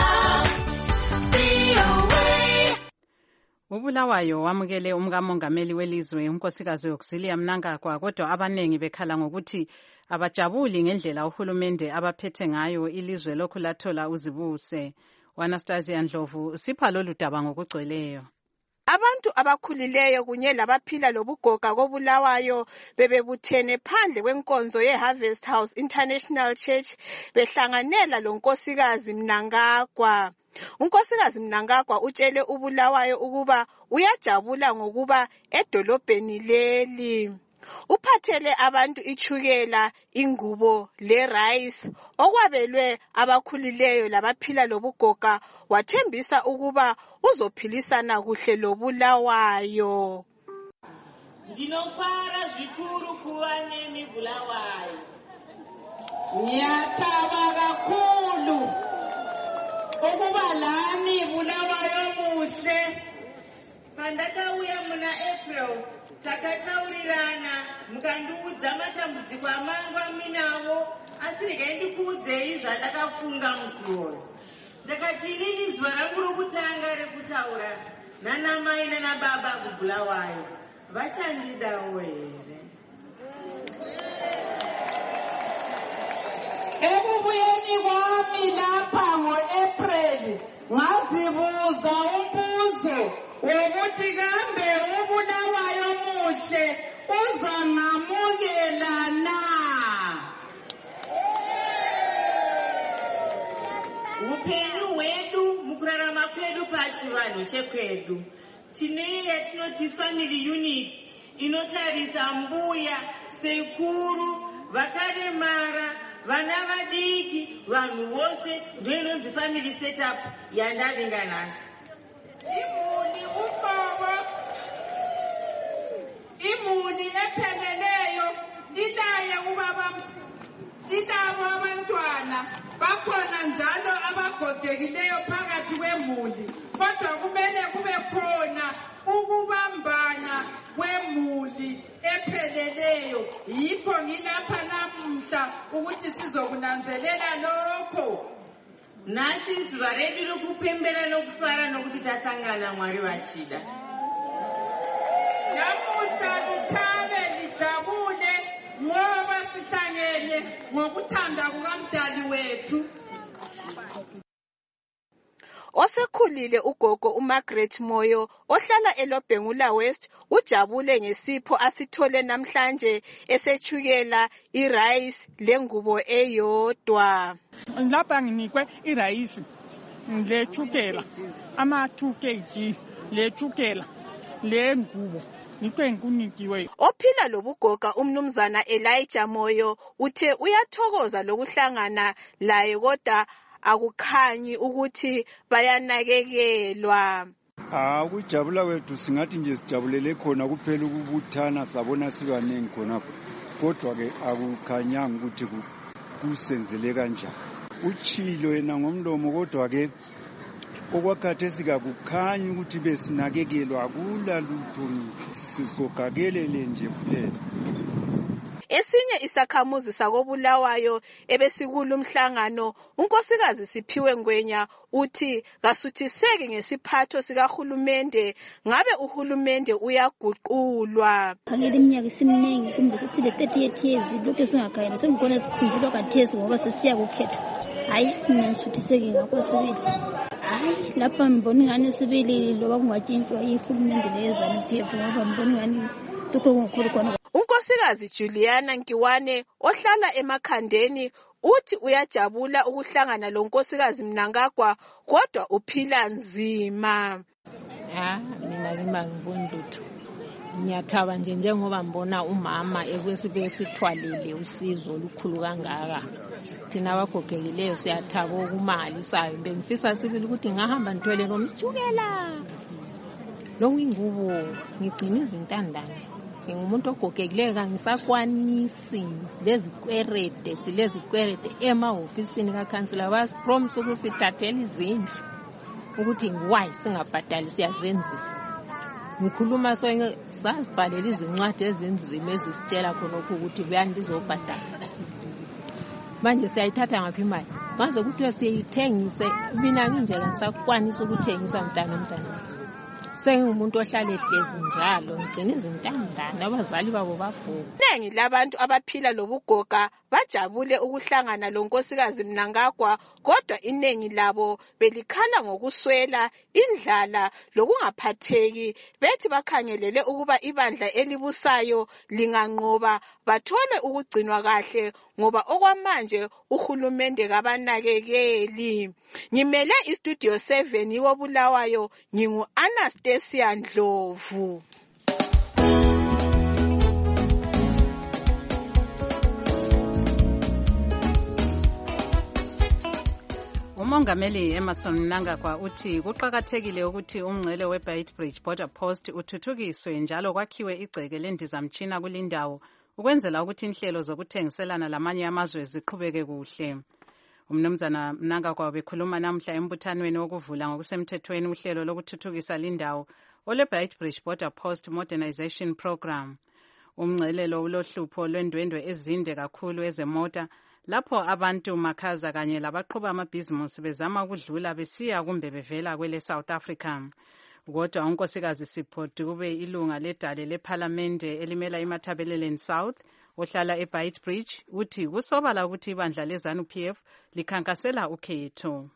VOA. uBulawayo wamukele umkamongameli welizwe unkosikazi Auxilia Mnangagwa, kodwa abanengi bekhala ngokuthi abajabuli ngendlela uhulumende abaphethe ngayo ilizwe lokhu lathola uzibuse. Anastasia Ndlovu sipha lolu daba ngokugcweleyo. Abantu abakhulileyo kunye labaphila lobugoga koBulawayo bebebuthene phandle kwenkonzo yeHarvest House International Church behlanganela lonkosikazi Mnangagwa. Unkosikazi Mnangagwa utshele uBulawayo ukuba uyajabula ngokuba edolobheni leli. Uphathele abantu ichukela, ingubo le-rice okwabelwe abakhulileyo labaphila lobugoga, wathembisa ukuba uzophilisana kuhle loBulawayo. Ndinofara zvikuru kuva nemi Bulawayo. Ngiyathaba kakhulu ukuba lani Bulawayo muhle. Pandakauya muna April takataurirana mukandiudza matambudziko amangu aminawo, asi regai ndikuudzei zvandakafunga musi uyu. Ndakati inini zuva rangu rokutanga rekutaura nanamai nanababa kuBulawayo vachandidawo here. Ekubuyeni kwami lapha ngo-April ngazibuza umbuzo wokuthi kambe uBulawayo muhle uzangamukela na. Upenyu hwedu mukurarama kwedu pachivanhu chekwedu tine yatinoti family unit inotarisa mbuya, sekuru, vakaremara, vana vadiki, vanhu vose ndoinonzi family setup yandavinga nhasi. Imuli uqobo, imuli epheleleyo ilaye ubaba itabo abantwana bakhona njalo abagogekileyo phakathi kwemuli, kodwa kumele kube khona ukubambana kwemuli epheleleyo. Yikho ngilapha namuhla ukuthi sizokunanzelela lokho. Nasi zuva redu rokupembera nokufara nokuti tasangana Mwari vachida. Namuhla lithabe lijabule ngoba sihlangene ngokuthanda kukaMdali wethu. Osekhulile ugogo uMargaret Moyo ohlala eLobhengula West ujabule ngesipho asithole namhlanje esechukela irice lengubo eyodwa. Lapha nginikwe irice lechukela ama 2 kg lechukela lengubo nikunikiwe. Ophila lobugoga umnumzana Elijah Moyo uthe uyathokoza lokuhlangana laye kodwa akukhanyi ukuthi bayanakekelwa. Ukujabula kwethu singathi nje sijabulele khona kuphela ukubuthana sabona sibaningi khonapho, kodwa-ke akukhanyanga ukuthi kusenzele kanjani. Utshilo yena ngomlomo, kodwa-ke okwakhathesi kakukhanyi ukuthi besinakekelwa, akula lutho sizikogakelele nje kuphela. Esinye isakhamuzi sakobulawayo ebesikulu umhlangano, unkosikazi Siphiwe Ngwenya uthi kasuthiseki ngesiphatho sikahulumende, ngabe uhulumende uyaguqulwa. Khangela iminyaka isiminengi kumbe sesile 38 years lokho singakhayela sengikona sikhumbula kathesi ngoba sesiya kukhetha. Hayi mina ngisuthiseki ngakho sibili. Hayi lapha mbona ngani sibili loba kungatshintshwa ihulumende leZANU-PF ngoba mbona ngani lokho kungakhulu khona. Unkosikazi Juliana Nkiwane ohlala emakhandeni uthi uyajabula ukuhlangana lonkosikazi Mnangagwa kodwa uphila nzima. Mina ngibona lutho. Ngiyathaba nje njengoba mbona umama ekwesibe sithwalile usizo olukhulu kangaka. Thina abagogekileyo siyathaba okumalisayo. Bengifisa sibili ukuthi ngahamba ngithwele nomjukela. Lo ingubo ngigcina izintandane. Ngumuntu ogogekileyo kangisakwanisi silezikwerede emahofisini kakhansila basipromise ukuthi sithathele izindlu ukuthi why singabhadali siyazenzisa. Ngikhuluma sazibhalela izincwadi ezinzima ezisitshela khonokho ukuthi buyani ndizobhadala. Manje siyayithatha ngaphi imali? Ngaze ukuthi siyithengise mina nginje ngisakwanisa ukuthengisa mntana. Sengumuntu ohlala ehlezi njalo ngigcina izintandane abazali babo babhuka. Nengi labantu abaphila lobugoga bajabule ukuhlangana lonkosikazi Mnangagwa, kodwa inengi labo belikhala ngokuswela, indlala lokungaphatheki. Bethi bakhangelele ukuba ibandla elibusayo linganqoba bathole ukugcinwa kahle ngoba okwamanje uhulumende kabanakekeli. Ngimele istudio 7 yobulawayo, ngingu Anastasia Ndlovu. Umongameli Emmerson Mnangagwa uthi kuqakathekile ukuthi umngcele weBeitbridge Border Post uthuthukiswe njalo kwakhiwe igceke lendizamtshina kulindawo ukwenzela ukuthi inhlelo zokuthengiselana lamanye amazwe ziqhubeke kuhle. Umnumzana Mnangagwa bekhuluma namhla embuthanweni wokuvula ngokusemthethweni uhlelo lokuthuthukisa lindawo oleBeitbridge Border Post Modernization Program. Umngcelelo ulohlupho lwendwendwe ezinde kakhulu ezemota lapho abantu makhaza kanye labaqhuba amabhizimusi bezama ukudlula besiya kumbe bevela kwele South Africa. Kodwa unkosikazi Sipho Dube ilunga ledale lephalamende elimela iMatabeleland South ohlala eBeitbridge uthi kusobala ukuthi ibandla leZANU-PF likhankasela ukhetho.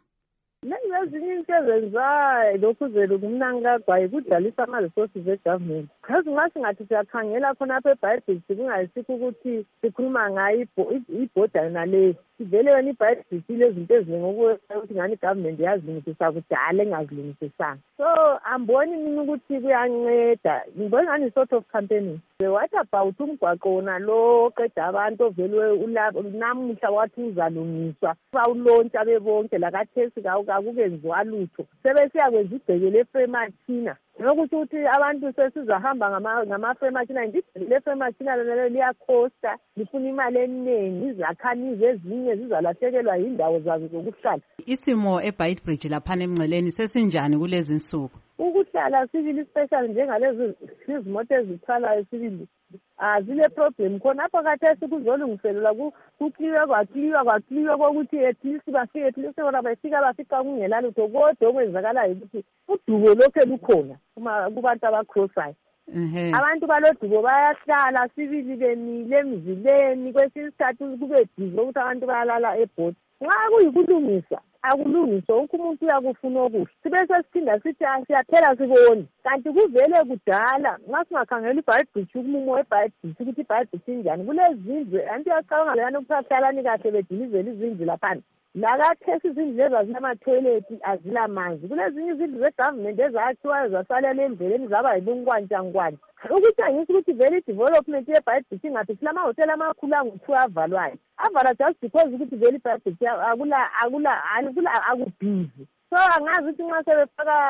Ezinye into ezenzayo lokuzela kumNangagwa ikudlalisa ama-resources e-government. Because ngathi siyakhangela khonapha eBeitbridge kungayisikho ukuthi sikhuluma ngayo ibhoda nale. Sivele yona iBeitbridge ilezinto eziningi ukuthi ngani i-government yazilungisisa kudala engazilungisisanga. So amboni mina ukuthi kuyanceda. Ngibona ngani sort of campaigning. What about umgwaqo wona lo oqeda abantu ovelwe namuhla wathi uzalungiswa sawulontsha bebonke lakathesi akukenziwa lutho sebesiya kwenza igceke leFrematina nokuthi abantu sesizahamba ngamaFrematina igceke leFrematina lelo liyakhosta lifuna imali eningi izakhamizi ezinye zizalahlekelwa yindawo zazo zokuhlala. Isimo eBeitbridge laphana emngceleni sesinjani kulezi insuku? Ukuhlala sibili special njengalezi izimoto ezithwalayo sibili zile problem khonapho kathesi kuzolungiselelwa kukliwa kwakliwa kokuthi at least bona bafika kungela lutho kodwa okwenzakalayo ukuthi udubo lokho lukhona kubantu abacrossayo. Abantu balodubo bayahlala sibili bemile emzileni kwesinye isikhathi kube bhizi ukuthi abantu bayalala ebhodi. Nxa kuyikulungisa akulungiswa wonke umuntu uyakufuna okuhle sibe sesiphinda sithi siyaphela sibone kanti kuvele kudala nxa singakhangela iBeitbridge umumo weBeitbridge ukuthi iBeitbridge injani kulezindlu anti uyacabanga leyana ukuthi ahlalani kahle bedilizela izindlu laphana lakathesi izindlu ezazinama-toilet azilamanzi kulezinye izindlu zegovernment ezakhiwayo zasalela endleleni zaba yibunkwantshankwantsha ukutshengisa ukuthi vele i-development yeBeitbridge ingaphi silamahhotela amakhulu angu-2 avalwayo avala just because ukuthi vele iBeitbridge akubhizi so angazi ukuthi nxa sebefaka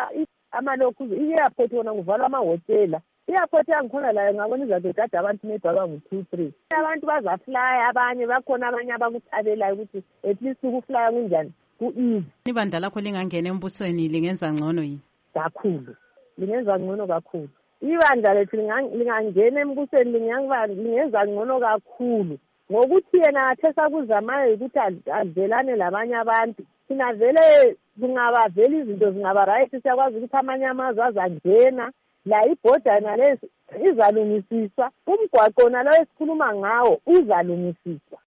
amalokhu i-airport wona kuvalwa amahotela. I-airport yangikhona layo ngabona izadodada abantu maybe abangu-2-3. Abantu bazaflya, abanye bakhona abanye abakuthabelayo ukuthi at least ukuflya kunjani ku-easy. Ibandla lakho lingangena embusweni lingenza ngcono yini? Kakhulu, lingenza ngcono kakhulu. Ibandla lethu lingangena embusweni lingenza ngcono kakhulu. Ngokuthi yena athesa kuzamayo ukuthi avelane labanye abantu. Thina vele kungabavela izinto zingaba right, siyakwazi ukuthi amanye amazwe azangena la ibhoda nalezi izalungisiswa, umgwaqo nalo esikhuluma ngawo uzalungisiswa.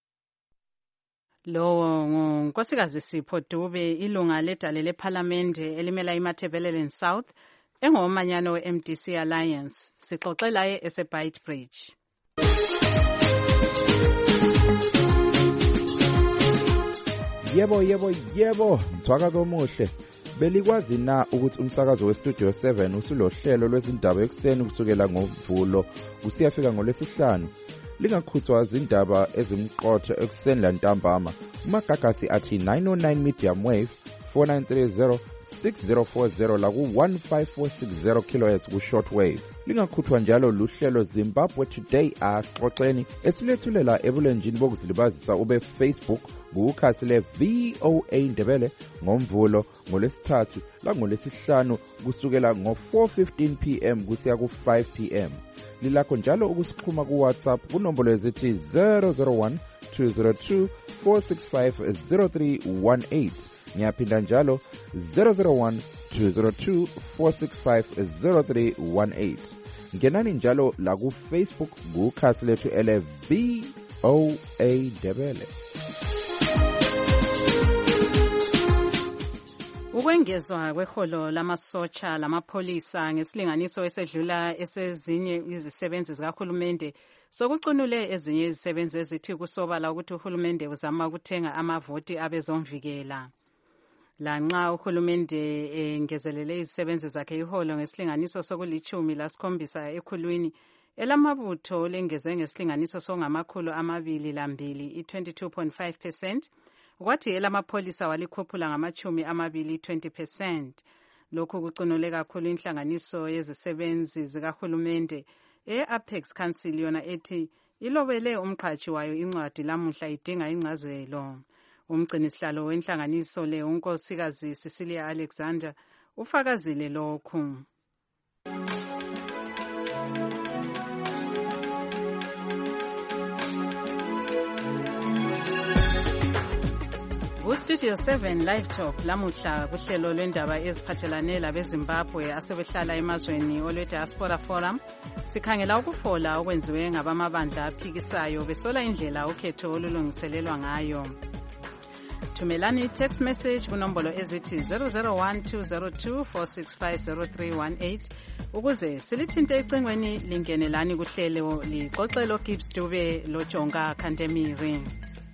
Lo nkosikazi Sipho Dube, ilunga ledale lephalamende elimela iMatabeleland South engomanyano we-MDC Alliance, sixoxe laye eseBeitbridge. Yebo, mthwakazo omuhle. Belikwazi na ukuthi umsakazo weStudio 7 usulohlelo lwezindaba ekuseni kusukela ngoMvulo usiyafika ngoLwesihlanu? Lingakhuthwa izindaba ezimqotho ekuseni lantambama. Umagagasi athi 909 medium wave 4930 6040 la ku 15460 kHz ku shortwave. Lingakhuthwa njalo luhlelo Zimbabwe Today asixoxeni esilethulela ebulenjini bokuzilibazisa ube Facebook kukhasi le VOA Ndebele ngoMvulo ngoLwesithathu la ngoLwesihlanu kusukela ngo 4:15 PM kusiya ku 5 PM. Lilakho njalo ukusikhuma ku WhatsApp kunombolo ezithi 001 202 465 0318. Ngiyaphinda njalo 001 202 465 0318. Ngenani njalo la ku Facebook kukhasi lethu ele VOA Ndebele. Ukwengezwa kweholo lamasotsha lamapholisa ngesilinganiso esedlula esezinye izisebenzi zikahulumende sokucunule ezinye izisebenzi ezithi kusobala ukuthi uhulumende uzama ukuthenga amavoti abezomvikela. Lanxa uhulumende engezelele izisebenzi zakhe iholo ngesilinganiso soku-17 ekhulwini, elamabutho lengeze ngesilinganiso songama-202 i-22.5%. Kwathi elamapholisa walikhuphula ngama-20 20%. Lokhu kucunule kakhulu inhlanganiso yezisebenzi zikahulumende e-Apex Council yona ethi ilobele umqhatshi wayo incwadi lamuhla idinga ingcazelo. Umgcinisihlalo wenhlanganiso le unkosikazi Cecilia Alexander ufakazile lokhu. Studio 7 Live Talk lamuhla kuhlelo lwendaba eziphathelane labeZimbabwe asebehlala emazweni olwe-Diaspora Forum. Sikhangela ukufola okwenziwe ngabamabandla aphikisayo besola indlela ukhetho olulungiselelwa ngayo. Thumelani text message kunombolo ezithi 001-202-465-0318 ukuze silithinte ecingweni lingenelani kuhlelo lixoxelo Gibbs Dube loJonga Khandemiri.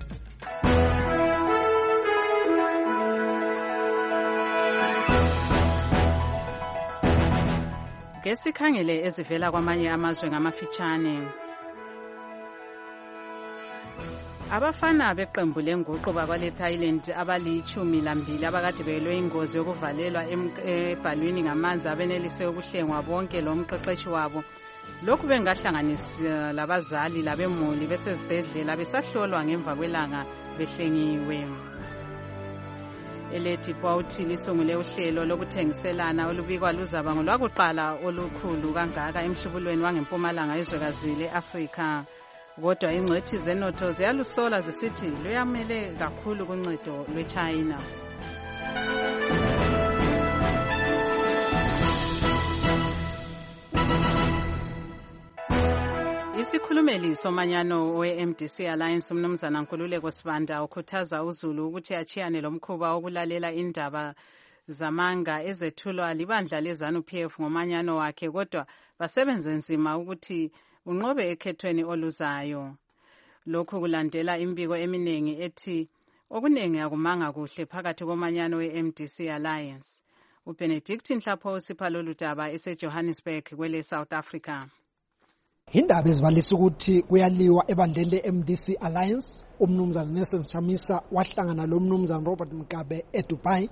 Ngesikhangele ezivela kwamanye amazwe ngamafitshane. Abafana beqembu lenguqu bakwale Thailand abali-12 abakade belwe ingozi yokuvalelwa ebhalwini ngamanzi abenelise ukuhlengwa bonke lo mqeqeshi wabo. Lokhu bengahlanganisa labazali labemuli besezibhedlela besahlolwa ngemva kwelanga behlengiwe. Elethi Bawuthi lisungule uhlelo lokuthengiselana olubikwa luzaba ngolwakuqala olukhulu kangaka emhlubulweni wangempumalanga izwekazi le-Afrika. Kodwa ingcwethi zenotho ziyalusola zisithi luyamele kakhulu kuncedo lwe-China. Isikhulumeli somanyano we-MDC Alliance umnumzana Nkululeko Sibanda ukhuthaza uZulu ukuthi achiyane lomkhuba wokulalela indaba zamanga ezethulwa libandla leZANU-PF ngomanyano wakhe, kodwa basebenze nzima ukuthi unqobe ekhethweni oluzayo. Lokhu kulandela imbiko eminingi ethi okuningi akumanga kuhle phakathi komanyano we-MDC Alliance. uBenedict Nhlapho usipha lolu daba eseJohannesburg kwele South Africa. Indaba ezibalisa ukuthi kuyaliwa ebandleni le-MDC Alliance. Umnumzana Nelson Chamisa wahlangana lo mnumzana Robert Mugabe eDubai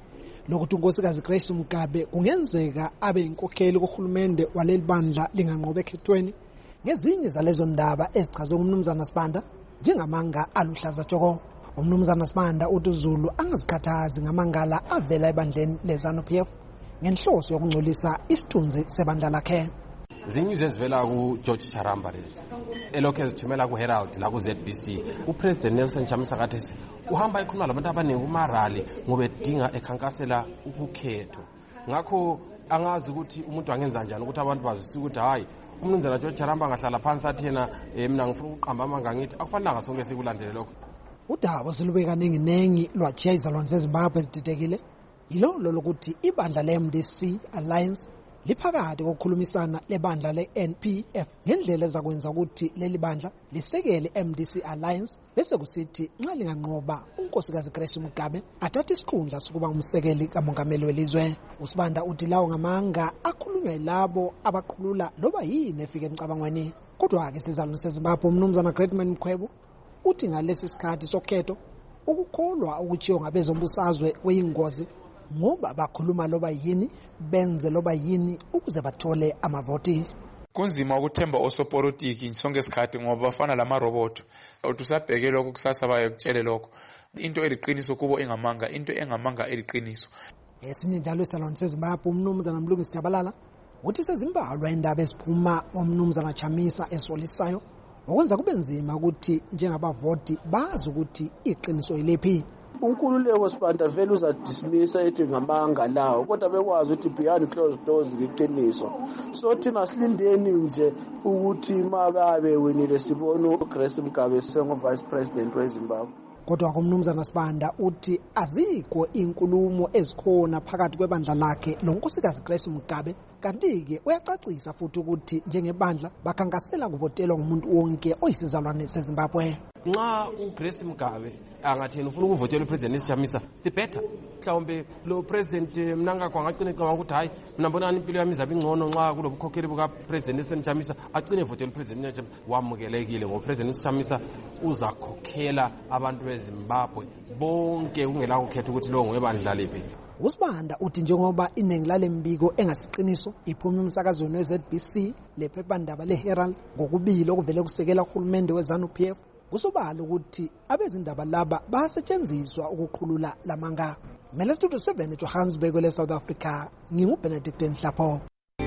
lokuthi unkosikazi Grace Mugabe kungenzeka abe inkokheli kohulumende waleli bandla linganqobe ekhethweni ngezinye zalezo ndaba ezichazwe ngumnumzana Sibanda njengamanga aluhlaza tshoko. Umnumzana Sibanda uthi uZulu angazikhathazi ngamangala avela ebandleni leZANU-PF ngenhloso yokungcolisa isithunzi sebandla lakhe. Zinyuze ezivela ku-George Charamba lezi elokhu ezithumela ku-Herald la ku-ZBC. uPresident Nelson Chamisa kathesi uhamba ekhuluma labantu abaningi kumarali ngoba edinga ekhankasela ukukhetho. Ngakho angazi ukuthi umuntu angenza njani ukuthi abantu bazwisise ukuthi hayi umnumzana George Charamba angahlala phansi athi yena mina ngifuna ukuqamba amanga ngithi akufanelanga sonke sikulandele lokho. Udaba selubeka ningi lwajiya izalwane zeZimbabwe ezididekile yilo lokuthi ibandla le-MDC Alliance liphakathi kokukhulumisana lebandla le-NPF ngendlela ezakwenza ukuthi leli bandla lisekele MDC Alliance bese kusithi nxa linganqoba unkosikazi Grace Mugabe athathe isikhundla sokuba umsekeli kamongameli welizwe. uSibanda uthi lawo ngamanga akhulunywa yilabo abaqhulula loba yini efike emcabangweni. Kodwa-ke sizalwane seZimbabwe umnumzana Greatman Mkhwebo uthi ngalesi sikhathi sokhetho ukukholwa ukutshiwo ngabezombusazwe kweyingozi ngoba bakhuluma loba yini benze loba yini ukuze bathole amavoti. Kunzima ukuthemba osopolitiki sonke isikhathi ngoba bafana lamarobot. Utusabheke lokho kusasa bayekutshele lokho. Into eliqiniso kubo engamanga, into engamanga eliqiniso. Esinye njalo isalwane seZimbabwe umnumzana Mlungisi Jabalala uthi sezimbalwa indaba eziphuma umnumzana Chamisa esolisayo okwenza kube nzima ukuthi njengabavoti bazi ukuthi iqiniso yilephi. Unkululeko Sibanda vele uzadismissa ethi ngamanga lawo kodwa bekwazi ukuthi behind closed doors liqiniso. So thina silindeni nje ukuthi mababe wenile sibona uGrace Mugabe sengo-Vice President weZimbabwe. Kodwa umnumzana Sibanda uthi azikho inkulumo ezikhona phakathi kwebandla lakhe lonkosikazi Grace Mugabe kanti-ke uyacacisa futhi ukuthi njengebandla bakhankasela kuvotelwa ngumuntu wonke oyisizalwane seZimbabwe. Nxa uGrace Mugabe angatheni ufuna ukuvotela uPresident Chamisa the better. Mhlawumbe lo President Mnangagwa angagcina ecabanga ukuthi hayi mina mbona impilo yami izabe ingcono nxa kulo bukhokheli buka President Chamisa agcine evotela uPresident Chamisa. Wamukelekile ngoba uPresident Chamisa uzakhokhela abantu beZimbabwe bonke kungela ukhetha ukuthi lo nguyebandla lephi. uSibanda uthi njengoba iningi lale mbiko engasiqiniso iphuma emsakazweni weZBC lephephandaba leHerald ngokubili okuvele kusekela uhulumende weZANU-PF kusobala ukuthi abezindaba laba basetshenziswa ukuqhulula lamanga. Mele Studio 7 eJohannesburg leSouth Africa nginguBenedict Nhlapho.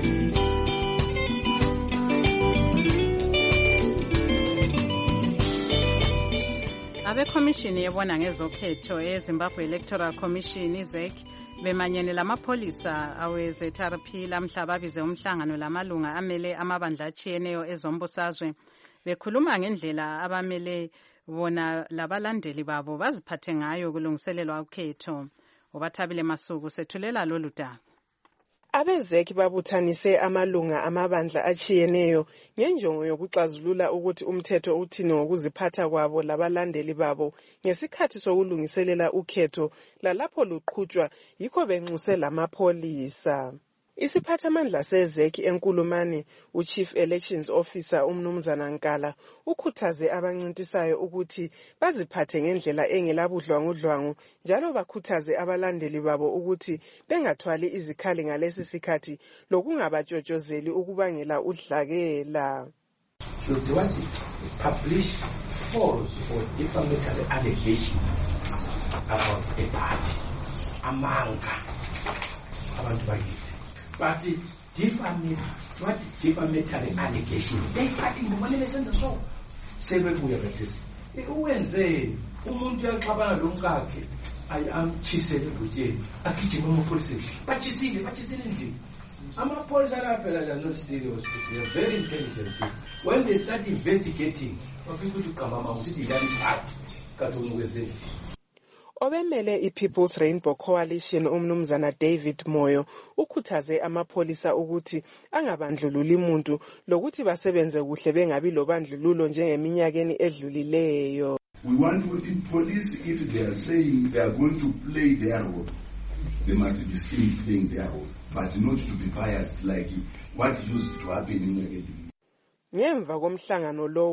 Abekhomishini yebona ngezokhetho eZimbabwe Electoral Commission iZEC bemanyene lamapholisa aweZRP lamhla babize umhlangano lamalunga amele amabandla atshiyeneyo ezombusazwe bekhuluma ngendlela abamele bona labalandeli babo baziphathe ngayo kulungiselelwa ukhetho. Ubathabile Masuku sethulela lolu daba. Abezeki babuthanise amalunga amabandla atshiyeneyo ngenjongo yokuxazulula ukuthi umthetho uthini ngokuziphatha kwabo labalandeli babo ngesikhathi sokulungiselela ukhetho lalapho luqhutshwa yikho benxuse lamapholisa. Isiphathamandla sezeki enkulumani uChief Elections Officer umnumzana Nkala ukhuthaze abancintisayo ukuthi baziphathe ngendlela engelabudlwangudlwangu njalo bakhuthaze abalandeli babo ukuthi bengathwali izikhali ngalesi sikhathi lokungabatshotshozeli ukubangela udlakela. Should publish false or defamatory allegations about a party amanga abantu bakithi. But defamatory allegations they party ngomane besenza so sebebuya bethisi uwenze umuntu yaxabana lomkakhe ayamchisele ebutsheni agijima amapholiseni bachisile nje amapholisa laphela they are not serious people. They are very intelligent people. When they start investigating bafika ukuthi uqamba usithi yani party kathoni kwezeni. Obemele iPeople's Rainbow Coalition umnumzana David Moyo ukhuthaze amapholisa ukuthi angabandlululi umuntu lokuthi basebenze kuhle bengabi lobandlululo njengeminyakeni edlulileyo. We want the police, if they are saying they are going to play their role, they must be seen playing their role, but not to be biased like what used to happen in the Ngemva komhlangano lowo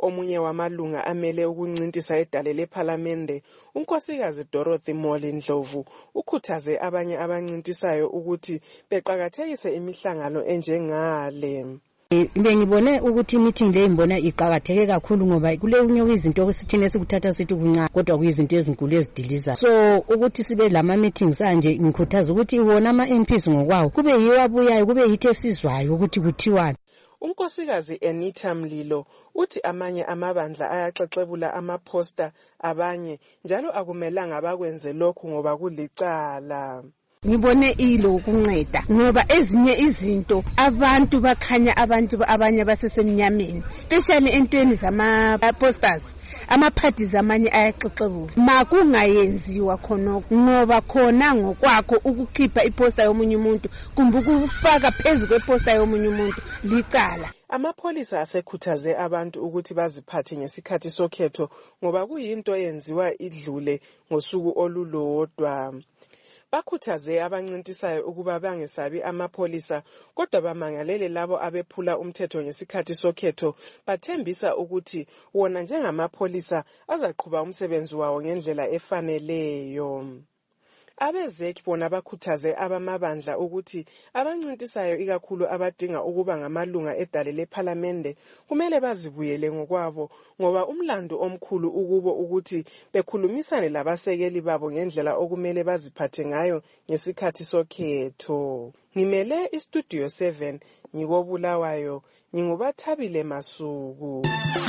Omunye wamalunga amele ukuncintisa edale lephalamende, unkosikazi Dorothy Moli Ndlovu, ukhuthaze abanye abancintisayo ukuthi beqakathekise imihlangano enjengale. Bengibone ukuthi meeting le ngibona iqhakatheke kakhulu ngoba kule unye izinto esithine sikuthatha sithi kunca kodwa kuyizinto ezinkulu ezidiliza. So ukuthi sibe lama meetings anje ngikhuthaza ukuthi wona ama MPs ngokwawo kube yiwa abuyayo kube yithi esizwayo ukuthi kuthiwani. Unkosikazi Anita Mlilo uthi amanye amabandla ayaxexebula amaposter abanye njalo akumelanga bakwenze lokhu ngoba kulicala. Ngibone ilo ukunceda ngoba ezinye izinto abantu bakhanya abantu abanye basesemnyameni especially entweni zama posters amaphathi amanye ayaxexebula makungayenziwa khonoko ngoba khona ngokwakho ukukhipha iposter yomunye umuntu kumbe ukufaka phezulu kweposter yomunye umuntu licala. Amapolisa asekhuthaze abantu ukuthi baziphathe ngesikhathi sokhetho ngoba kuyinto yenziwa idlule ngosuku olulodwa. Bakhuthaze abancintisayo ukuba bangesabi amapolisa kodwa bamangalele labo abephula umthetho ngesikhathi sokhetho bathembisa ukuthi wona njengamapolisa azaqhuba umsebenzi wawo ngendlela efaneleyo. Abezek bona bakhuthaze abamabandla ukuthi abancintisayo ikakhulu abadinga ukuba ngamalunga edale lephalamende kumele bazibuyele ngokwabo ngoba umlando omkhulu ukubo ukuthi bekhulumisane labasekeli babo ngendlela okumele baziphathe ngayo ngesikhathi sokhetho. Ngimele iStudio 7 ngikobulawayo ngingubathabile Masuku.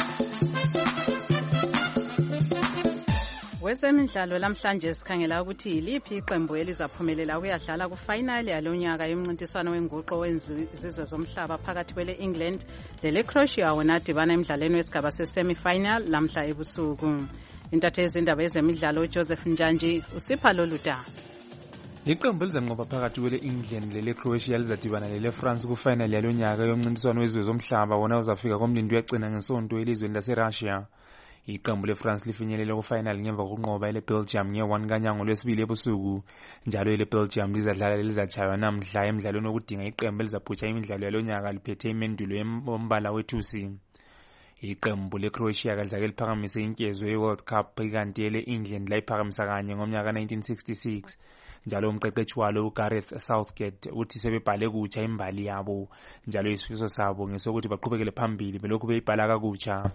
Wezemidlalo lamhlanje sikhangela ukuthi yiliphi iqembu elizaphumelela ukuyadlala kufinal yalonyaka yomncintiswano wenguqo wezizwe zomhlaba phakathi kwele England lele Croatia wona adibana emidlalweni wesigaba sesemifinal lamhla ebusuku. Intatheli yezindaba ezemidlalo Joseph Njanji usipha lolu daba. Iqembu elizanqoba phakathi kwele England lele Croatia lizadibana lele France kufinal yalonyaka yomncintiswano wezizwe zomhlaba wona uzafika komlindi uyagcina ngesonto elizweni laseRussia. Iqembu leFrance lifinyelele kufinal ngemva kokunqoba ele Belgium nge-1 kaNyango lwesibili ebusuku njalo ele Belgium lizadlala lizachaywa namhla emidlalweni wokudinga iqembu elizaphutsha imidlalo yalonyaka liphethe imendulo yombala wethusi. Iqembu leCroatia kadlake liphakamise inkezo yeWorld Cup ikanti ele England layiphakamisa kanye ngomnyaka 1966 njalo umqeqeshi walo uGareth Southgate uthi sebebhale kutsha imbali yabo njalo isifiso sabo ngesokuthi baqhubekele phambili belokhu beyibhala kakutsha.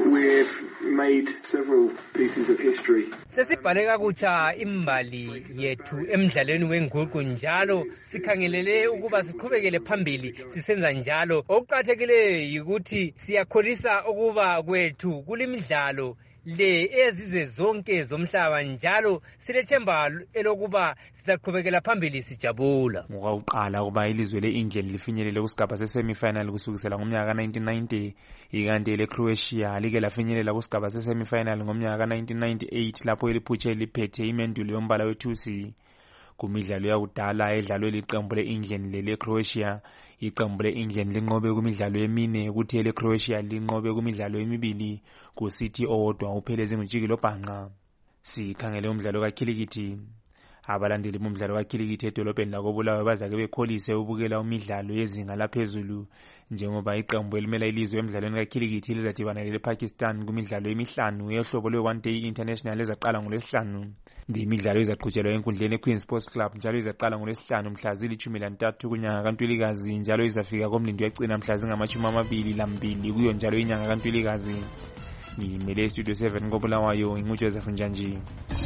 Made several pieces of history. Sesibhale kakutsha imbali yethu emidlalweni wenguqu njalo sikhangelele ukuba siqhubekele phambili sisenza njalo. Okuqathekile yikuthi siyakholisa ukuba kwethu kulimidlalo le ezizwe zonke zomhlaba njalo silethemba elokuba sizaqhubekela phambili sijabula. Ngokuqala kuba ilizwe leEngland lifinyelele kusigaba sesemifinal kusukisela ngomnyaka 1990 ikanti leCroatia like lafinyelela kusigaba sesemifinal ngomnyaka 1998 lapho eliphutshe liphethe imendulo yombala wethusi. Kumidlalo yakudala edlalwe liqembu leEngland leleCroatia iqembu leEngland linqobe kumidlalo emine kuthi leCroatia linqobe kumidlalo emibili kusithi owodwa upheleze ngojikelo bhanqa. Sikhangele umdlalo kakhilikithi. Abalandeli bomdlalo kakhilikithi edolobheni lakobulawayo bazake bekholise ubukela umidlalo yezinga laphezulu njengoba iqembu elimela ilizwe emidlalweni kakhilikithi lizadibana lePakistan kumidlalo emihlanu yohlobo lwe-One Day International ezaqala ngolwesihlanu. Imidlalo izaqhutshelwa enkundleni eQueen Sports Club njalo izaqala ngolwesihlanu mhla zili-13 kunyanga kaNtulikazi njalo izafika komlindi yagcina mhla zingama-22 kuyo njalo inyanga kaNtulikazi. Ngimele Studio 7 kobulawayo nginguJoseph Njanji.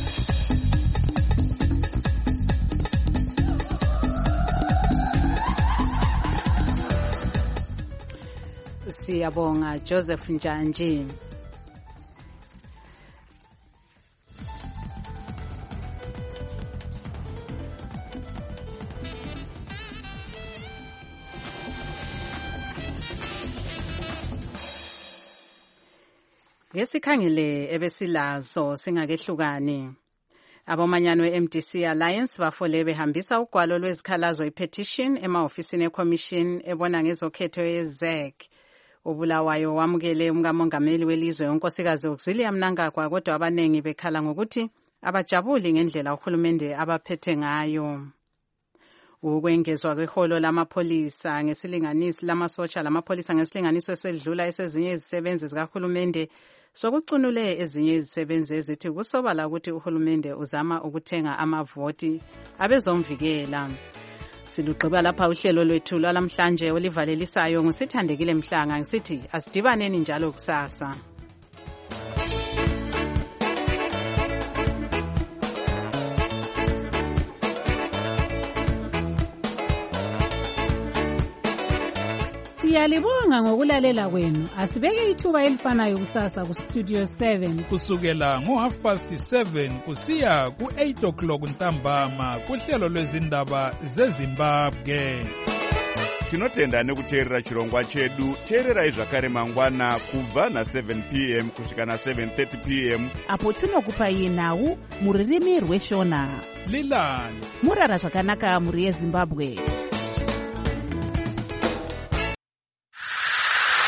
Siyabonga Joseph Njanji. Ngesikhangele ebesilazo singakehlukani. Abomanyano weMDC Alliance bafole behambisa ugwalo lwezikhalazo ipetition emahofisini eCommission ebona ngezokhetho yeZEC. Ubulawayo wamukele umkamongameli welizwe unkosikazi Auxilia Mnangagwa kodwa abanengi bekhala ngokuthi abajabuli ngendlela uhulumende abaphethe ngayo. Ukwengezwa kweholo lamapholisa ngesilinganiso lamasotsha lamapholisa ngesilinganiso esedlula esezinye izisebenzi zikahulumende sokucunule ezinye izisebenzi ezithi kusobala ukuthi uhulumende uzama ukuthenga amavoti abezomvikela. Silugqiba lapha uhlelo lwethu lwalamhlanje olivalelisayo nguSithandekile Mhlanga ngisithi asidibaneni njalo kusasa. Siyalibonga ngokulalela kwenu. Asibeke ithuba elifanayo kusasa ku Studio 7 kusukela ngo7:30 kusiya ku8 o'clock ntambama kuhlelo lwezindaba zeZimbabwe. Tinotenda nekuteerera chirongwa chedu. Teererai zvakare mangwana kubva na7 p.m. kusvika na7:30 p.m. apo tinokupai nhau muririmi rweshona. Lilani murara zvakanaka muri yeZimbabwe.